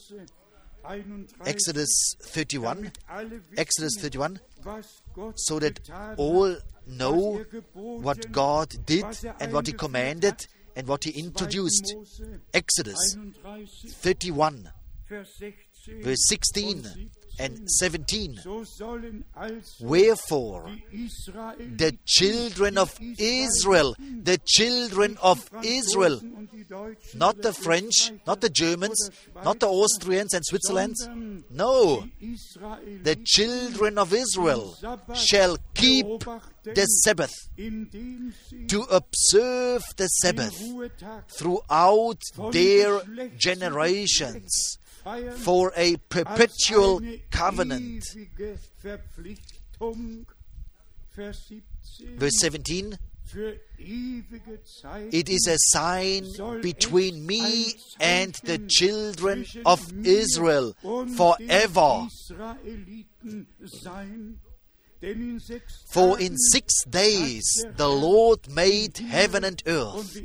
Exodus thirty-one, Exodus thirty-one, so that all know what God did and what He commanded and what He introduced. Exodus thirty-one, verse sixteen and seventeen. Wherefore the children of Israel, the children of Israel, not the French, not the Germans, not the Austrians and Switzerland, no, the children of Israel shall keep the Sabbath, to observe the Sabbath throughout their generations, for a perpetual covenant. Verse seventeen. It is a sign between me and the children of Israel forever. For in six days the Lord made heaven and earth,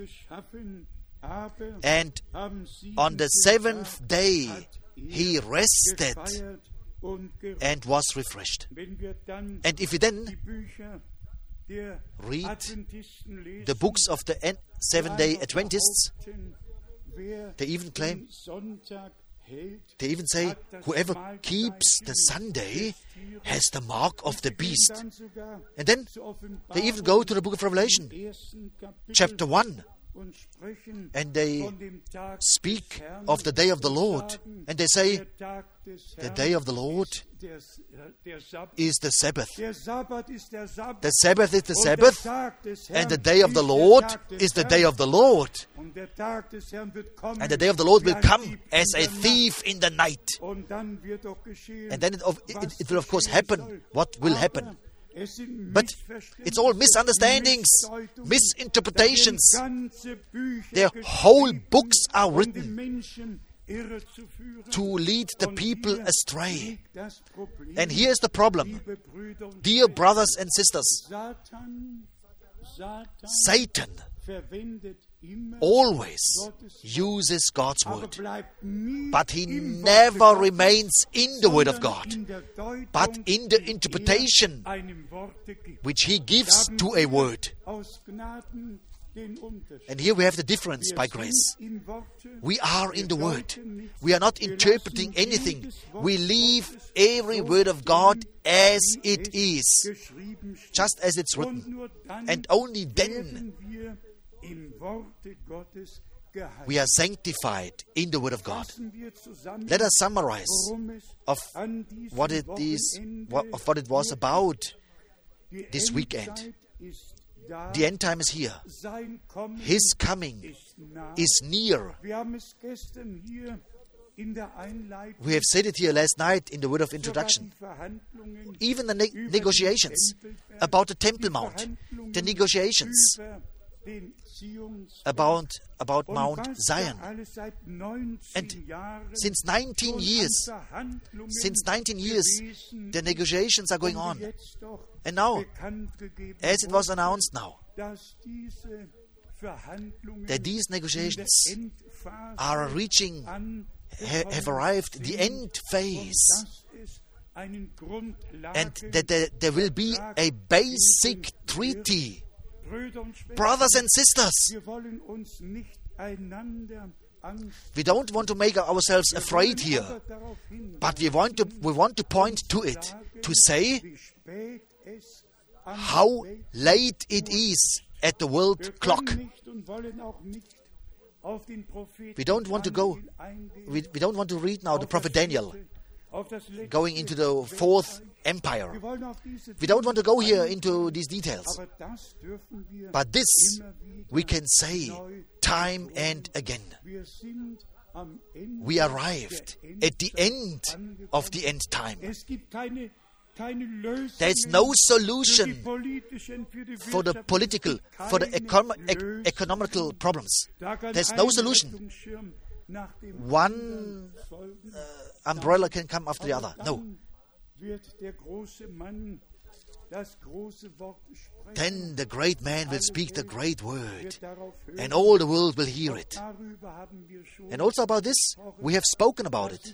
and on the seventh day He rested and was refreshed. And if we then read the books of the Seventh-day Adventists, they even claim, they even say, whoever keeps the Sunday has the mark of the beast. And then they even go to the book of Revelation, chapter one, and they speak of the day of the Lord, and they say, the day of the Lord is the Sabbath. The Sabbath is the Sabbath, and the day of the Lord is the day of the Lord. And the day of the Lord will come as a thief in the night. And then it, it, it will of course happen what will happen. But it's all misunderstandings, misinterpretations. Their whole books are written to lead the people astray. And here's the problem. Dear brothers and sisters, Satan always uses God's word, but he never remains in the word of God, but in the interpretation which he gives to a word. And here we have the difference by grace. We are in the Word. We are not interpreting anything. We leave every word of God as it is, just as it's written. And only then we are sanctified in the Word of God. Let us summarize of what it is, what, of what it was about this weekend. The end time is here. His coming is near. We have said it here last night in the word of introduction. Even the ne- negotiations about the Temple Mount, the negotiations about, about Mount Zion. And since nineteen years, since nineteen years, the negotiations are going on. And now, as it was announced now, that these negotiations are reaching, ha- have arrived the end phase, and that there, there will be a basic treaty. Brothers and sisters, we don't want to make ourselves afraid here, but we want to we want to point to it, to say how late it is at the world clock. We don't want to go, we, we don't want to read now the prophet Daniel going into the fourth empire. We don't want to go here into these details. But this we can say time and again. We arrived at the end of the end time. There is no solution for the political, for the econ- ec- economical problems. There's no solution. One uh, umbrella can come after the other. No. Then the great man will speak the great word, and all the world will hear it. And also about this, we have spoken about it,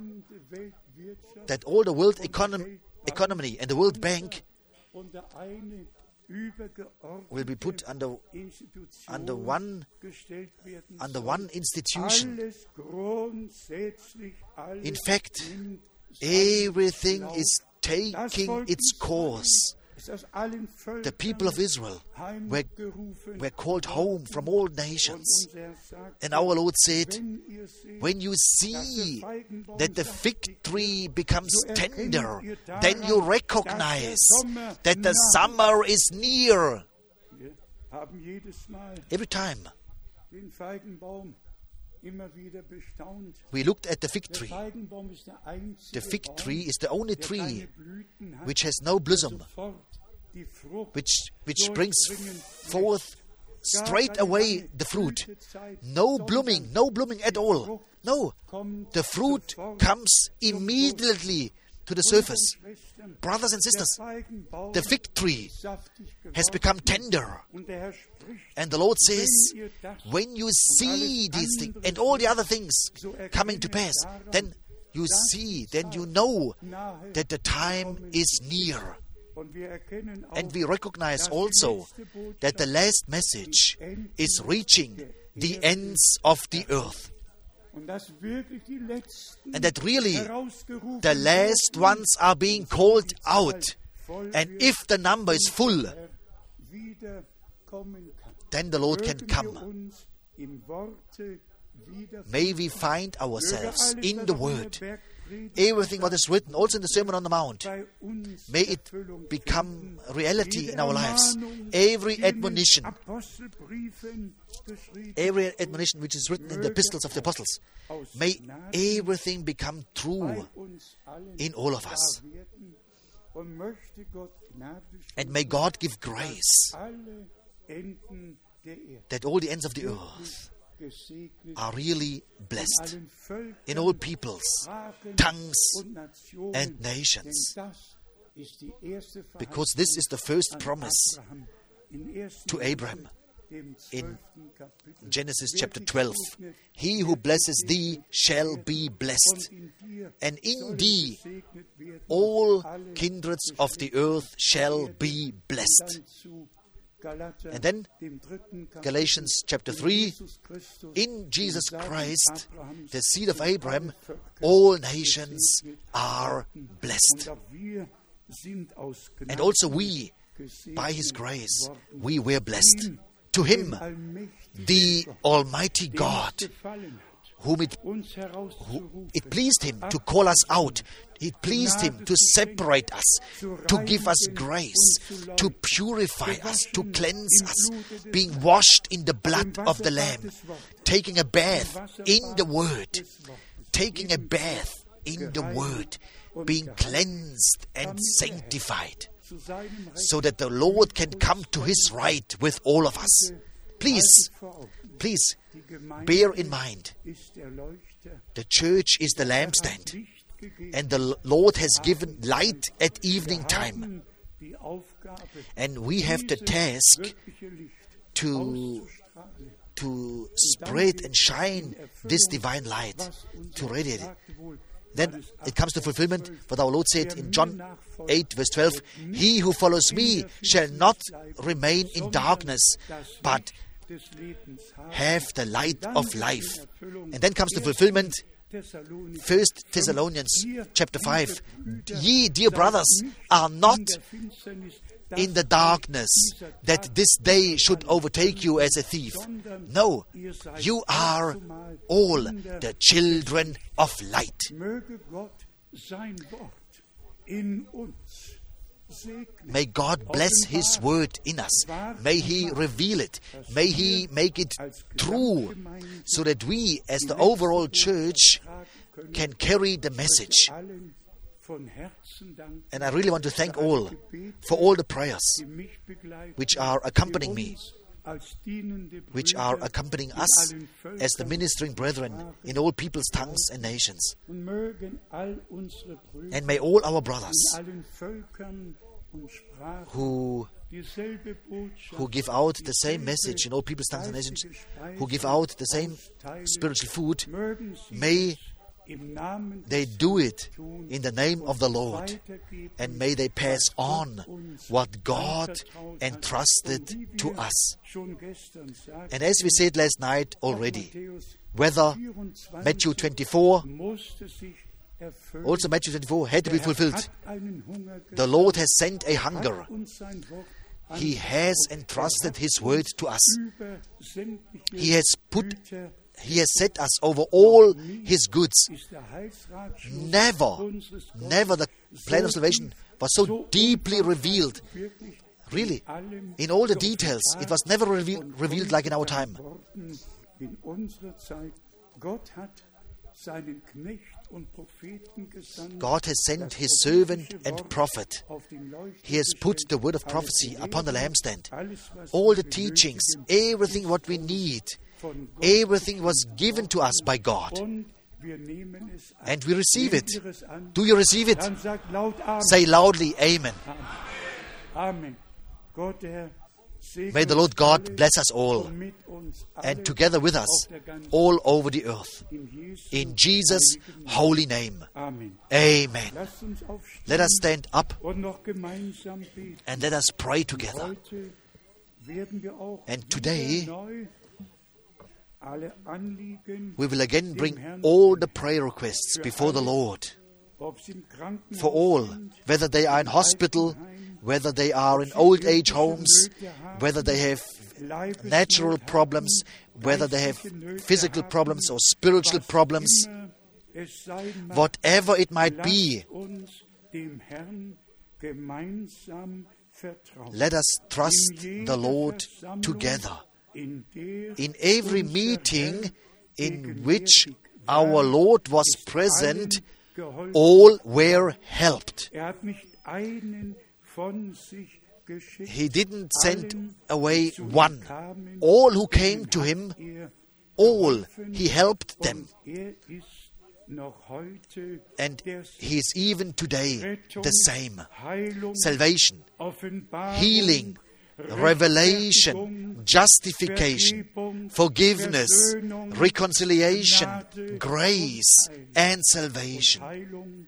that all the world econom- economy and the World Bank will be put under under one under one institution. In fact, everything is taking its course. The people of Israel were, were called home from all nations. And our Lord said, when you see that the fig tree becomes tender, then you recognize that the summer is near. Every time we looked at the fig tree. The fig tree is the only tree which has no blossom, which which brings forth straight away the fruit. No blooming, no blooming at all. No, the fruit comes immediately to the surface. Brothers and sisters, the fig tree has become tender. And the Lord says, when you see these things and all the other things coming to pass, then you see, then you know that the time is near. And we recognize also that the last message is reaching the ends of the earth. And that really the last ones are being called out. And if the number is full, then the Lord can come. May we find ourselves in the Word. Everything what is written, also in the Sermon on the Mount, may it become reality in our lives. Every admonition, every admonition which is written in the epistles of the apostles, may everything become true in all of us. And may God give grace that all the ends of the earth are really blessed in all peoples, tongues, and nations. Because this is the first promise to Abraham in Genesis chapter twelve. He who blesses thee shall be blessed, and in thee all kindreds of the earth shall be blessed. And then Galatians chapter three, in Jesus Christ, the seed of Abraham, all nations are blessed. And also we, by His grace, we were blessed. To Him, the Almighty God, whom it, who, it pleased Him to call us out. It pleased Him to separate us, to give us grace, to purify us, to cleanse us, being washed in the blood of the Lamb, taking a bath in the Word, taking a bath in the Word, being cleansed and sanctified, so that the Lord can come to His right with all of us. Please, please, bear in mind, the church is the lampstand, and the Lord has given light at evening time. And we have the task to, to spread and shine this divine light, to radiate it. Then it comes to fulfillment what our Lord said in John eight verse twelve, "He who follows me shall not remain in darkness, but have the light of life." And then comes the fulfillment, First Thessalonians chapter five, "Ye, dear brothers, are not in the darkness, that this day should overtake you as a thief. No, you are all the children of light." May God bless His word in us. May He reveal it. May He make it true, so that we, as the overall church, can carry the message. And I really want to thank all for all the prayers which are accompanying me, which are accompanying us as the ministering brethren in all people's tongues and nations. And may all our brothers who, who give out the same message in all people's tongues and nations, who give out the same spiritual food, may they do it in the name of the Lord, and may they pass on what God entrusted to us. And as we said last night already, whether Matthew twenty-four, also Matthew twenty-four had to be fulfilled. The Lord has sent a hunger. He has entrusted His word to us. He has put He has set us over all His goods. Never, never the plan of salvation was so deeply revealed. Really, in all the details, it was never reveal, revealed like in our time. God has sent His servant and prophet. He has put the word of prophecy upon the lampstand. All the teachings, everything what we need, everything was given to us by God. And we receive it. Do you receive it? Say loudly, Amen. May the Lord God bless us all, and together with us, all over the earth. In Jesus' holy name. Amen. Let us stand up and let us pray together. And today, we will again bring all the prayer requests before the Lord. For all, whether they are in hospital, whether they are in old age homes, whether they have natural problems, whether they have physical problems or spiritual problems, whatever it might be, let us trust the Lord together. In every meeting in which our Lord was present, all were helped. He didn't send away one. All who came to Him, all, He helped them. And He is even today the same. Salvation, healing, revelation, justification, forgiveness, reconciliation, grace, and salvation.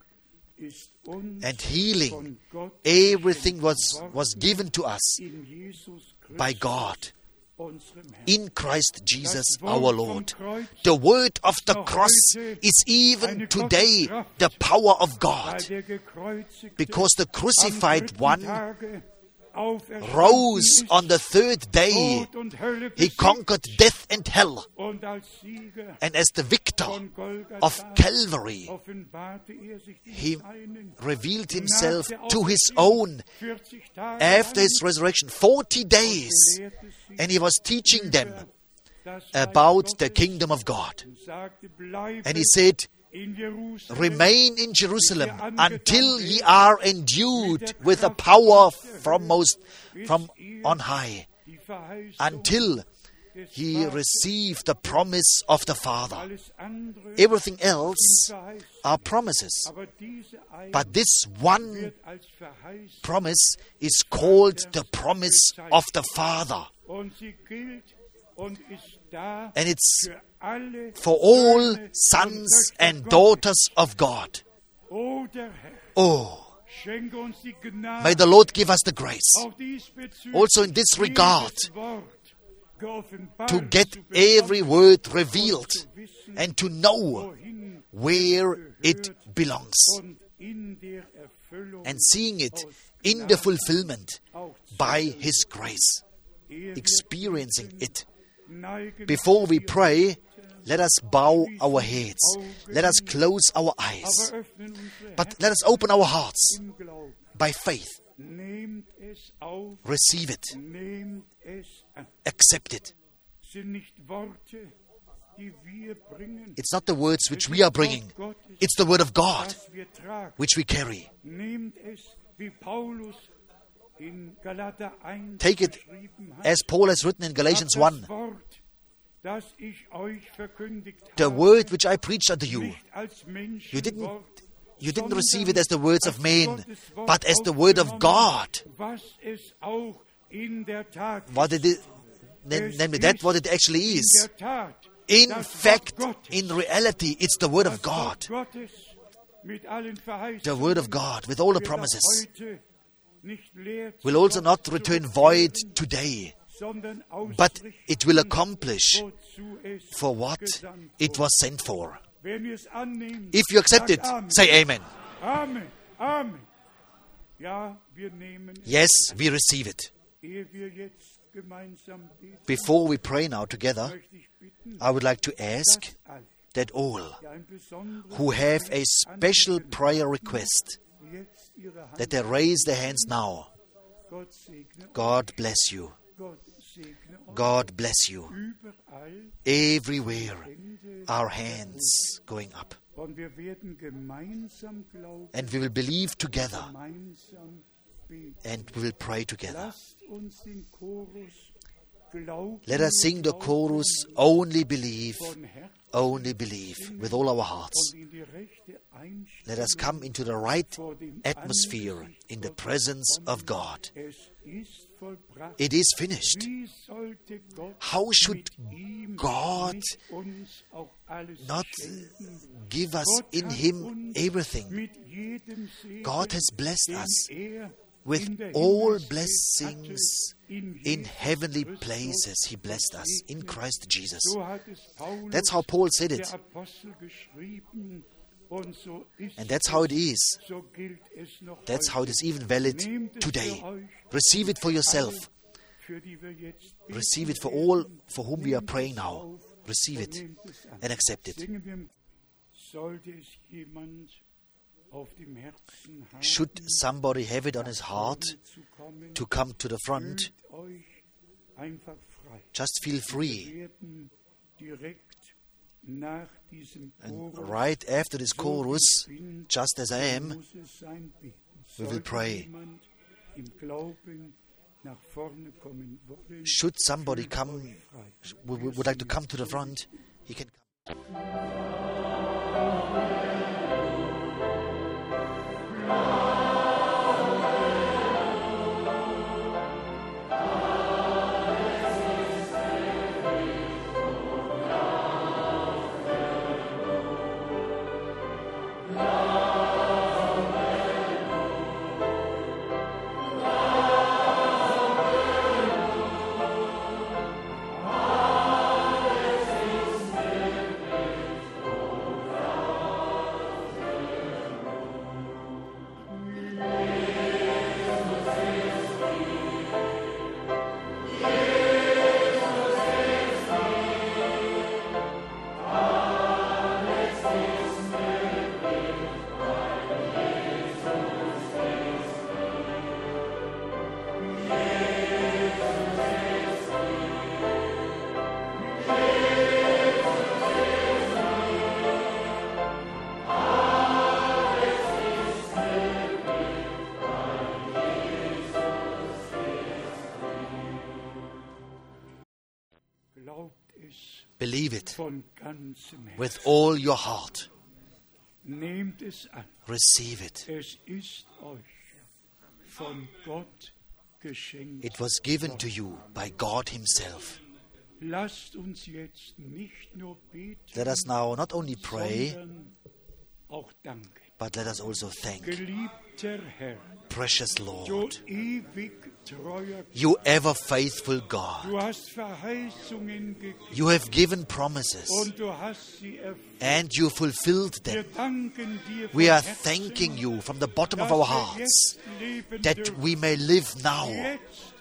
And healing, everything was, was given to us by God in Christ Jesus our Lord. The word of the cross is even today the power of God, because the crucified one rose on the third day. He conquered death and hell. And as the victor of Calvary, he revealed himself to his own after his resurrection, forty days. And he was teaching them about the kingdom of God. And he said, remain in Jerusalem until ye are endued with the power from most from on high, until ye receive the promise of the Father. Everything else are promises, but this one promise is called the promise of the Father. And it's for all sons and daughters of God. Oh, may the Lord give us the grace, also in this regard, to get every word revealed and to know where it belongs, and seeing it in the fulfillment by His grace, experiencing it. Before we pray, let us bow our heads. Let us close our eyes. But let us open our hearts by faith. Receive it. Accept it. It's not the words which we are bringing. It's the word of God which we carry. Take it as Paul has written in Galatians one. The word which I preached unto you, you didn't, you didn't receive it as the words of men, but as the word of God. What it is, namely that what it actually is. In fact, in reality, it's the word of God. The word of God with all the promises will also not return void today, but it will accomplish for what it was sent for. If you accept it, say amen. Yes, we receive it. Before we pray now together, I would like to ask that all who have a special prayer request, that they raise their hands now. God bless you. God bless you. Everywhere, our hands going up. And we will believe together. And we will pray together. Let us sing the chorus, only believe, only believe, with all our hearts. Let us come into the right atmosphere in the presence of God. It is finished. How should God not give us in Him everything? God has blessed us with all blessings in heavenly places. He blessed us in Christ Jesus. That's how Paul said it. And that's how it is. That's how it is even valid today. Receive it for yourself. Receive it for all for whom we are praying now. Receive it and accept it. Should somebody have it on his heart to come to the front, just feel free. And right after this chorus, just as I am, we will pray. Should somebody come, would, would like to come to the front, he can come. Believe it with all your heart. Receive it. It was given to you by God Himself. Let us now not only pray, but let us also thank. Precious Lord, you ever faithful God, you have given promises and you fulfilled them. We are thanking you from the bottom of our hearts that we may live now,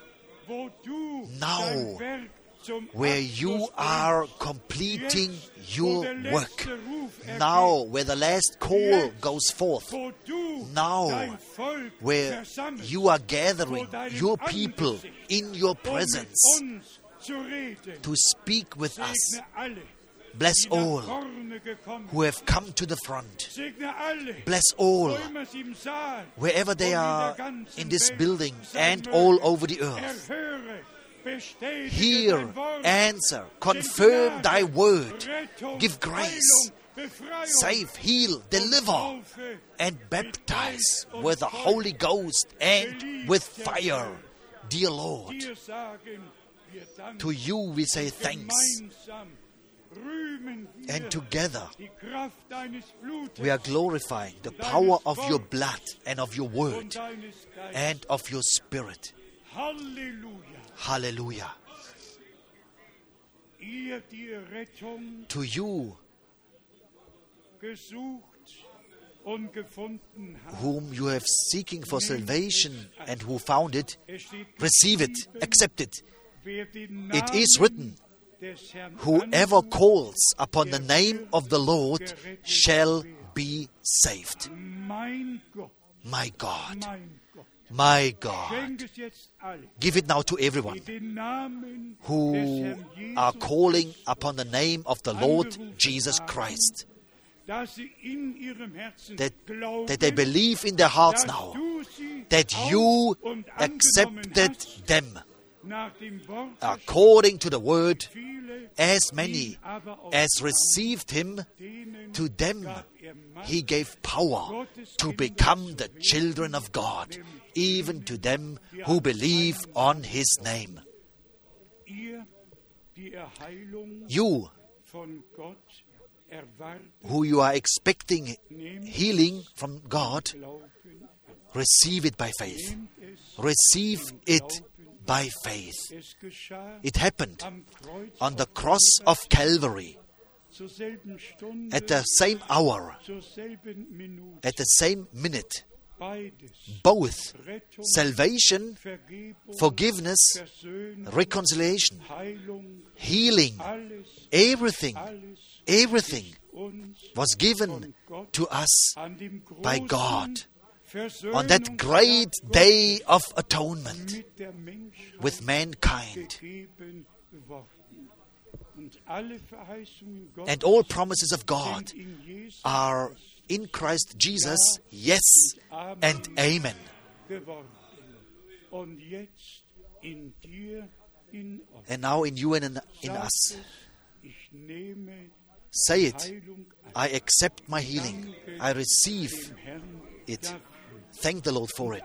now, where you are completing your work, now where the last call goes forth, now where you are gathering your people in your presence to speak with us. Bless all who have come to the front. Bless all wherever they are in this building and all over the earth. Hear, answer, confirm thy word, give grace, save, heal, deliver, and baptize with the Holy Ghost and with fire. Dear Lord, to you we say thanks, and together we are glorifying the power of your blood and of your word and of your spirit. Hallelujah. To you whom you have seeking for salvation and who found it, receive it, accept it. It is written, whoever calls upon the name of the Lord shall be saved. My God. My God, give it now to everyone who are calling upon the name of the Lord Jesus Christ. That, that they believe in their hearts now that you accepted them according to the word. As many as received him, to them he gave power to become the children of God, even to them who believe on his name. You, who you are expecting healing from God, receive it by faith. Receive it by faith. It happened on the cross of Calvary at the same hour, at the same minute. Both salvation, forgiveness, reconciliation, healing, everything, everything was given to us by God on that great day of atonement with mankind. And all promises of God are in Christ Jesus, yes and amen. And now in you and in, in us. Say it. I accept my healing. I receive it. Thank the Lord for it.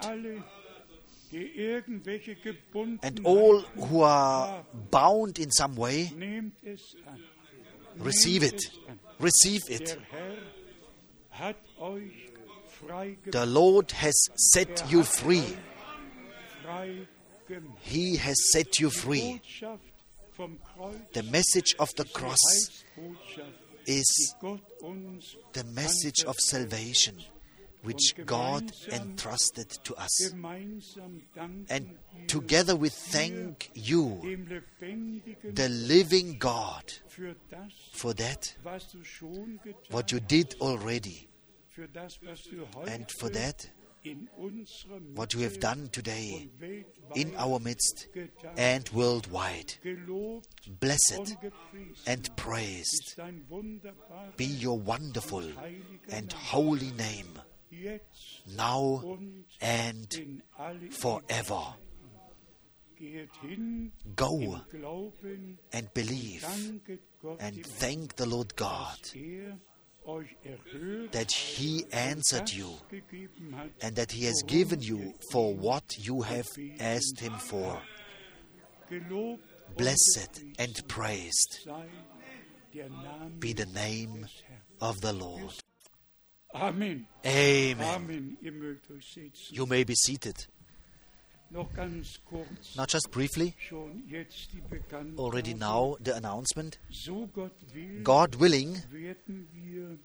And all who are bound in some way, receive it. Receive it. The Lord has set you free. He has set you free. The message of the cross is the message of salvation, which God entrusted to us. And together we thank you, the living God, for that, what you did already, and for that, what you have done today in our midst and worldwide. Blessed and praised be your wonderful and holy name, now and forever. Go and believe and thank the Lord God that He answered you and that He has given you for what you have asked Him for. Blessed and praised be the name of the Lord. Amen. Amen. Amen. Ihr mögt euch setzen. You may be seated. Noch ganz kurz. Now just briefly, Schon jetzt die Bekanntgabe. already now the announcement. So Gott will, God willing, werden wir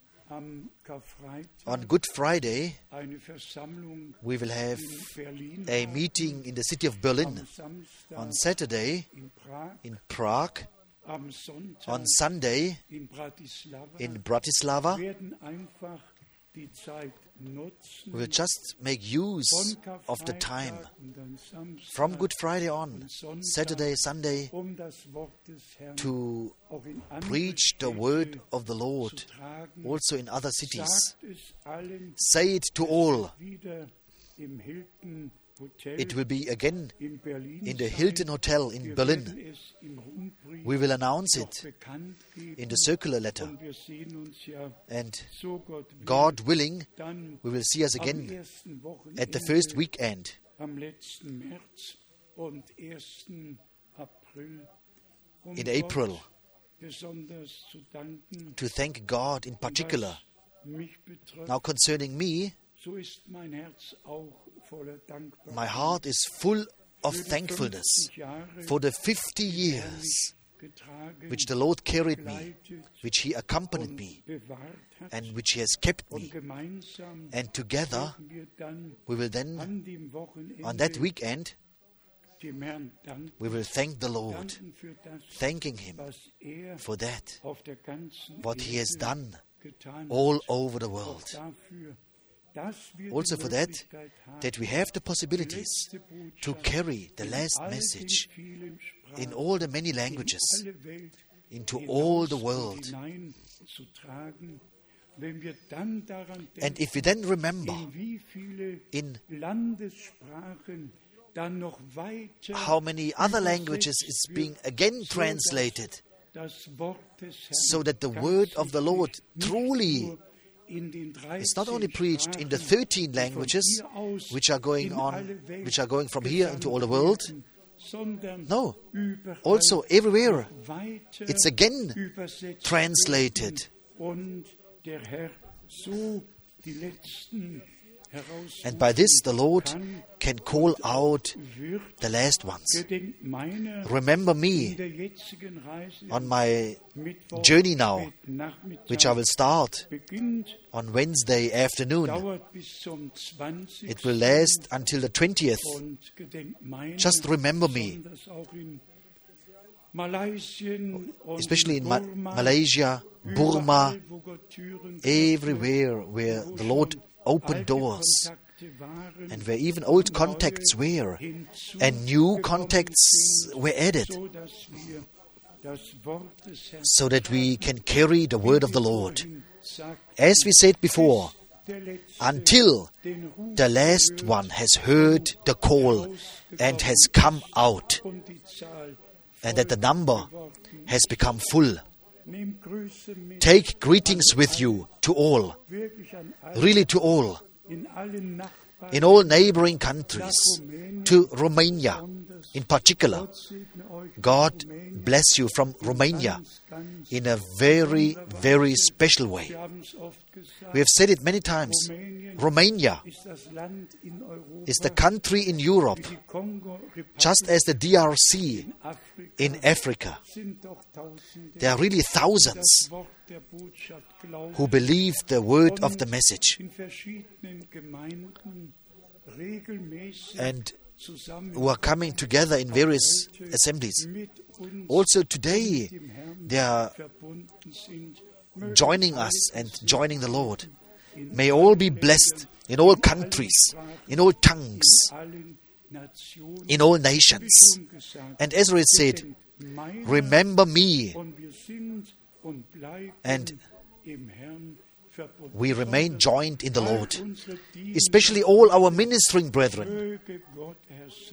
am Karfreitag on Good Friday, eine Versammlung we will have in Berlin a haben, meeting in the city of am Berlin. Samstag On Saturday in Prag, in Prague, am Sonntag on Sunday in Bratislava, in Bratislava. werden einfach die Zeit nutzen, We will just make use von of the time Karfreitag und dann Samstag from Good Friday on, und Sonntag, Saturday, Sunday, um das Wort des Herrn to auch in andere preach the Städte word of the Lord, zu tragen. also in other cities. Sagt es allen, Say it to all. wieder im Hilton Hotel It will be again in Berlin in the sein. Hilton Hotel in Wir Berlin. werden es im Rundbrief We will announce noch it bekannt geben. in the circular letter. Und wir sehen uns ja, And so Gott will, God willing, dann we will see us am again ersten Wochenende, at the first weekend am letzten März und ersten April, um in Gott April besonders zu danken, to thank God in particular. was mich betrifft. Now concerning me, So ist mein Herz auch voller Dankbarkeit. my heart is full of Für die thankfulness fünfzig Jahre, for the fifty die er years mich getragen, which the Lord carried me, begleitet which He accompanied und me, bewahrt hat. and which He has kept Und me. gemeinsam And together, werden wir dann we will then, an dem Wochenende on that weekend, dem Herrn danken, we will thank the Lord, danken für das, thanking Him was er for that, auf der ganzen what He has Erde done getan all hat. over the Auch world. dafür, dass wir Also die for that, Möglichkeit haben, that we have the die possibilities letzte to Botschaft carry the in last all den message vielen Sprachen in all the many in languages alle Welt into hinaus all the und world. hineinzutragen. Wenn wir dann daran And denken, if we then remember in wie viele in Landessprachen dann noch weiter how many other übersetzt languages is wird, being again so dass translated, das Wort des Herrn so that the word of the Lord nicht truly nur in den is not only dreizehn preached in the Sprachen, thirteen die von languages hier aus which are going in on, alle Welt which are going from here into all the world. gesandt werden, sondern No, überall also everywhere weiter it's again übersetzt translated. werden. Und der Herr so die letzten And by this the Lord kann, can call out wird, the last ones. gedenkt meiner Remember in me der jetzigen Reise on my Mittwoch, journey now, Spätnachmittag which I will start beginnt, on Wednesday afternoon. dauert bis zum zwanzigsten It will last until the twentieth. Und gedenkt meiner, Just remember me, besonders auch in Malaysien und especially in Ma- Burma, Malaysia, Burma, überall, wo Gott Türen everywhere geöffnet, where wo the Lord schon opened alte doors Kontakte waren, and where even old contacts were and new contacts were added, so dass wir das Wort des Herrn, so that we can carry the word of the Lord. vorhin sagten, As we said before, der Letzte until den Ruf the last one has heard the call and has come out, und die Zahl and that the number has become full. nehmt Grüße mit, Take greetings with you to all, wirklich an alle, really to all, in allen Nachbarn, in all neighboring countries, to Romania in particular. Gott segne euch, God bless you from Romania ganz, ganz, in a very, very special way. wir haben es oft gesagt, We have said it many times. Romania ist das Land in Europa, is the country in Europe, wie die Kongo-Republik just as the D R C in Afrika, in Africa. sind doch Tausende, There are really das thousands Wort der Botschaft glauben, who believe the word of the message in verschiedenen Gemeinden regelmäßig and zusammen who are coming together in various assemblies. mit uns Also today, dem Herrn they are verbunden sind. Mögen joining alle us and das joining the Lord. May all be blessed in all countries, in all tongues, allen Nationen, in all wie nations. schon gesagt, And Ezra said, meiner, remember me, und wir sind und bleiben and im Herrn verbunden. we remain joined in the All Lord. unsere Diener Especially all our ministering brethren. möge Gott, Herr, segnen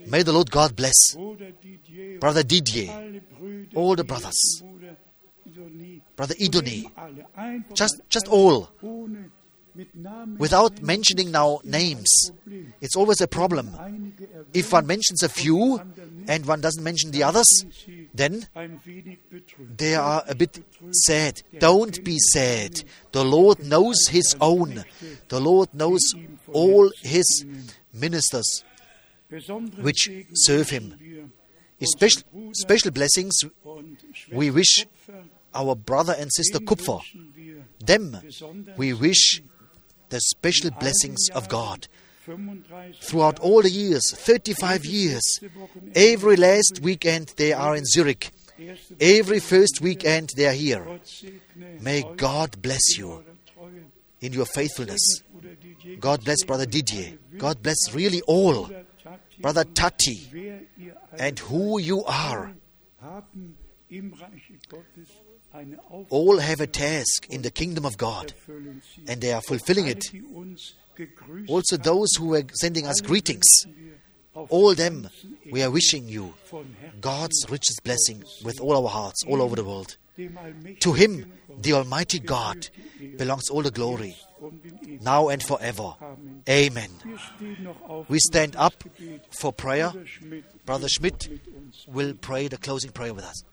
May the Lord God bless Bruder Didier, Brother Didier, alle Brüder, all the die brothers, Bruder Idoni, Brother Idoni, alle, einfach just, just alle, all, ohne mit Namen without nennen, mentioning ist now immer ein names. Problem. It's always a problem. Einige erwähnen, If one mentions a few and one doesn't mention the others, sind sie then ein wenig betrübt. they are a bit sad. Don't be sad. The Lord knows His own. The Lord knows all His ministers Besonderen which Segen serve Him. wünschen wir Special, special blessings und we wish Schwester our brother and sister Kupfer, Kupfer. wünschen wir Them besonders we wish the special blessings of God. fünfunddreißig Throughout all the years, thirty-five years, every last weekend they are in Zurich. erste Every first weekend they are here. Gott segne May euch God bless you eure Treue. in your faithfulness. Bruder Didier, God bless Brother Didier. God bless really all. Bruder Tati, Brother Tati, wer ihr alle and who you are. haben im Reiche Gottes eine All have a task in the kingdom of God, Aufgabe, sie and they are fulfilling it. die uns gegrüßt Also those who are sending us greetings, wir auf all der them, ganzen we are Erde wishing you von Herzen God's richest blessing with all our hearts, all over the world. dem allmächtigen To Him, Gott the Almighty God, belongs all the glory, und in Ewigkeit. now and forever. Amen. Wir stehen noch auf We stand für up das Gebet. for prayer. Bruder Schmidt Brother Schmidt mit uns. will pray the closing prayer with us.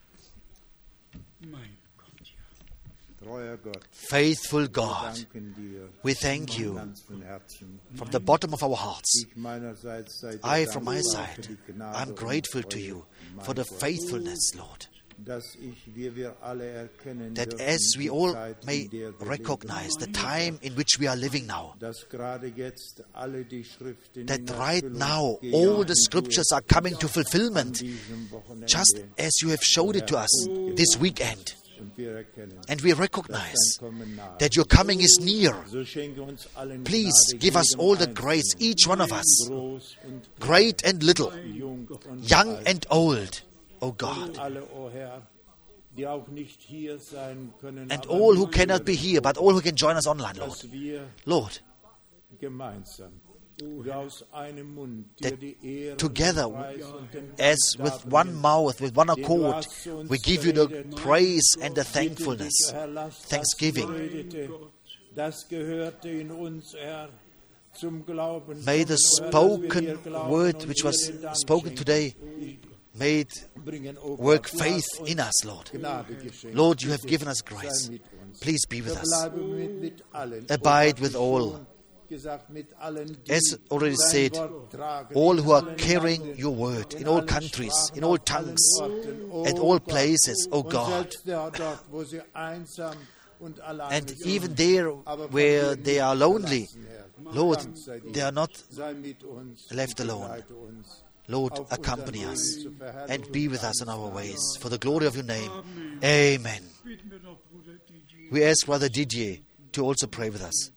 Mein Gott, ja. Treuer Gott, Faithful wir God, danken dir we thank you ganz von Herzen. from the bottom of our hearts. Ich meinerseits sei dir I, from my dankbar für side, die Gnade I'm und grateful to Treue, you mein for the Gott, faithfulness, Lord, dass ich, wie wir alle erkennen that dürfen, as we die all Zeit, may in der wir recognize the leben, time in which we are living now, dass gerade jetzt alle die Schriften that in right Erfüllung now gehen, all wie the du scriptures es are coming to an fulfillment, diesem Wochenende just as you have showed it to us this weekend. und wir erkennen, And we dass recognize dein Kommen nahe. that your coming is near. So schenke uns allen Please Gnade, give us jedem all the Einzelnen, grace, each one of us, groß und great and little, jung und young alt. and old, O God, alle, o Herr, die auch nicht hier sein können, and aber all who nur cannot be here, but all who can join us online, Lord. dass wir Lord, gemeinsam wie aus einem Mund that dir die Ehre, together, den Preis und den as Dank with darbieten, one mouth, with one den du accord, hast zu uns we give you the geredet. praise and the Bitte dich, thankfulness, Herr, lass das thanksgiving. Geredete, das gehörte in uns, Herr, zum Glauben. May the kommen, Herr, dass wir spoken dir glauben word und which dir was den Dank spoken schenken. today, may it Bringen, o work Gott, faith lass uns in us, Lord. Gnade geschenkt. Lord, you have Bitte, given us sei grace. mit uns. Please be with us. Verbleibe mit, mit allen. Abide O Gott, with wie all. schon Gesagt, mit allen, die As already dein said, Wort tragen, all in who are allen carrying Landen, your word in in all allen countries, Sprachen, in all auf allen tongues, Orten, o at all Gott. places, O Und God. selbst da- dort, wo sie einsam und alleine And sind, even there aber von where dir they nicht are lonely, verlassen, Herr. Lord, Dank sei dir. they are not Sei mit uns left und alone. begleite uns Lord, auf accompany unserem us Weg zur Verherrlichung and be with us in deines our Namens. ways for the glory of your name. Amen. Bitten wir noch Bruder Didier. We ask Brother Didier to also pray with us.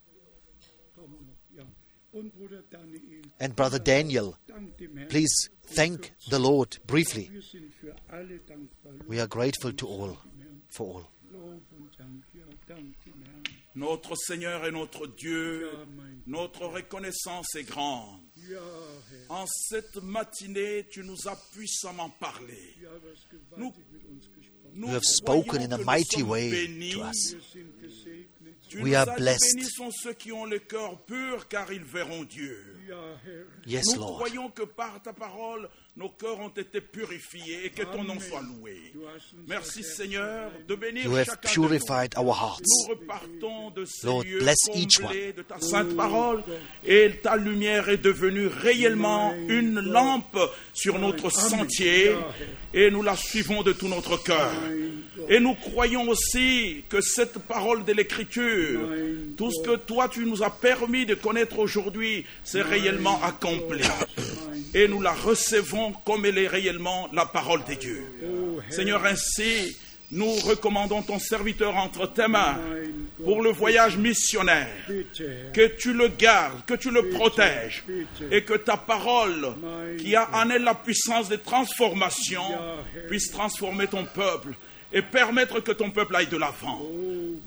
Ja. Und Bruder Daniel, And Brother Daniel, dank dem Herrn. please thank the Lord briefly. Wir sind für alle dankbar. We are grateful to all, for all. Lob und Dank, ja, dank dem Herrn. Notre Seigneur et notre Dieu, Ja, mein notre reconnaissance est grande. Ja, Herr, En cette matinée, tu nous as puissamment parlé. ja, du hast Nous, gewaltig mit uns gesprochen. nous You have croyons spoken in a que nous mighty sommes way bénis. to us. Wir sind gesegnet. Tu We nous are as dit, blessed. bénis sont ceux qui ont le cœur pur, car ils verront Dieu. Ja, Herr, Yes, Nous Lord. croyons que par ta parole, nos cœurs ont été purifiés et que ton nom soit loué. du hast uns Merci das Herz Seigneur de bénir You have chacun de nous. purified our hearts. Nous repartons de ces Lord, lieux bless each comblés de ta sainte parole et ta lumière est devenue réellement une lampe sur notre sentier et nous la suivons de tout notre cœur. Et nous croyons aussi que cette parole de l'Écriture, tout ce que toi tu nous as permis de connaître aujourd'hui, c'est réellement accompli. Et nous la recevons comme elle est réellement la parole de Dieu. Seigneur, ainsi, nous recommandons ton serviteur entre tes mains pour le voyage missionnaire. Que tu le gardes, que tu le protèges et que ta parole, qui a en elle la puissance de transformation, puisse transformer ton peuple et permettre que ton peuple aille de l'avant.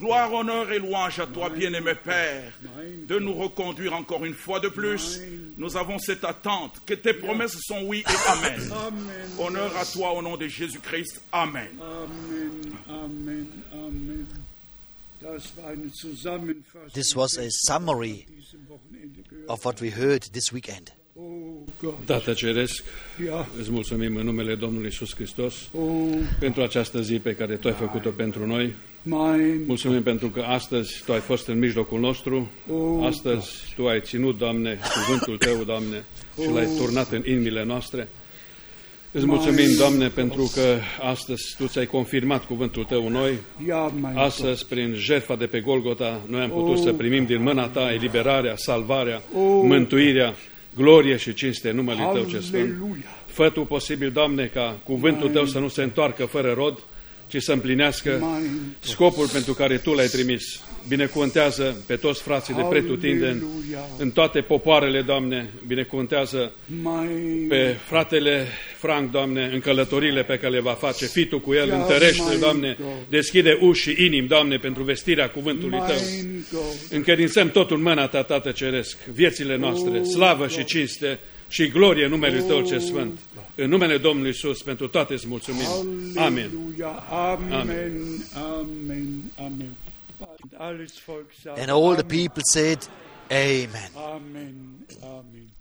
Gloire, honneur et louange à toi, bien-aimé Père, de nous reconduire encore une fois de plus. Nous avons cette attente, que tes promesses sont oui et amen. Honneur à toi au nom de Jésus-Christ. Amen. Amen, Amen, Amen. Das war eine Zusammenfassung This was a summary diesem Wochenende gehört. of what we heard this weekend. Oh Gott, Tată Ceresc, ja, îți mulțumim în numele Domnului Iisus Hristos oh pentru această zi pe care Tu ai făcut-o pentru noi. mein Mulțumim pentru că astăzi Tu ai fost în mijlocul nostru. Astăzi Tu ai ținut, Doamne, cuvântul Tău, Doamne, și l-ai turnat în inimile noastre. Îți mulțumim, Doamne, pentru că astăzi Tu ți-ai confirmat cuvântul Tău în noi. ja, mein Gott, Astăzi, prin jertfa de pe Golgota, noi am putut să primim din mâna Ta eliberarea, salvarea, mântuirea, glorie și cinste în numele Tău ce sfânt. Halleluja. Fă Tu posibil, Doamne, ca cuvântul Tău să nu se întoarcă fără rod, ci să împlinească scopul pentru care Tu l-ai trimis. Binecuvântează pe toți frații de pretutindeni, în toate popoarele, Doamne, binecuvântează Mein pe fratele Frank, Doamne, în călătorile pe care le va face. Fii Tu cu el, întărește, Doamne, deschide uși și inimi, Doamne, pentru vestirea cuvântului Tău. mein Gott, Încredințăm totul în mâna Ta, Tată Ceresc, viețile noastre, slavă și cinste și glorie numele Tău ce sfânt. În numele Domnului Iisus, pentru toate îți mulțumim. Amen. Halleluja. Amen, Amen, Amen, Amen. Und alles Volk sagt And all the people said, Amen. Amen, Amen.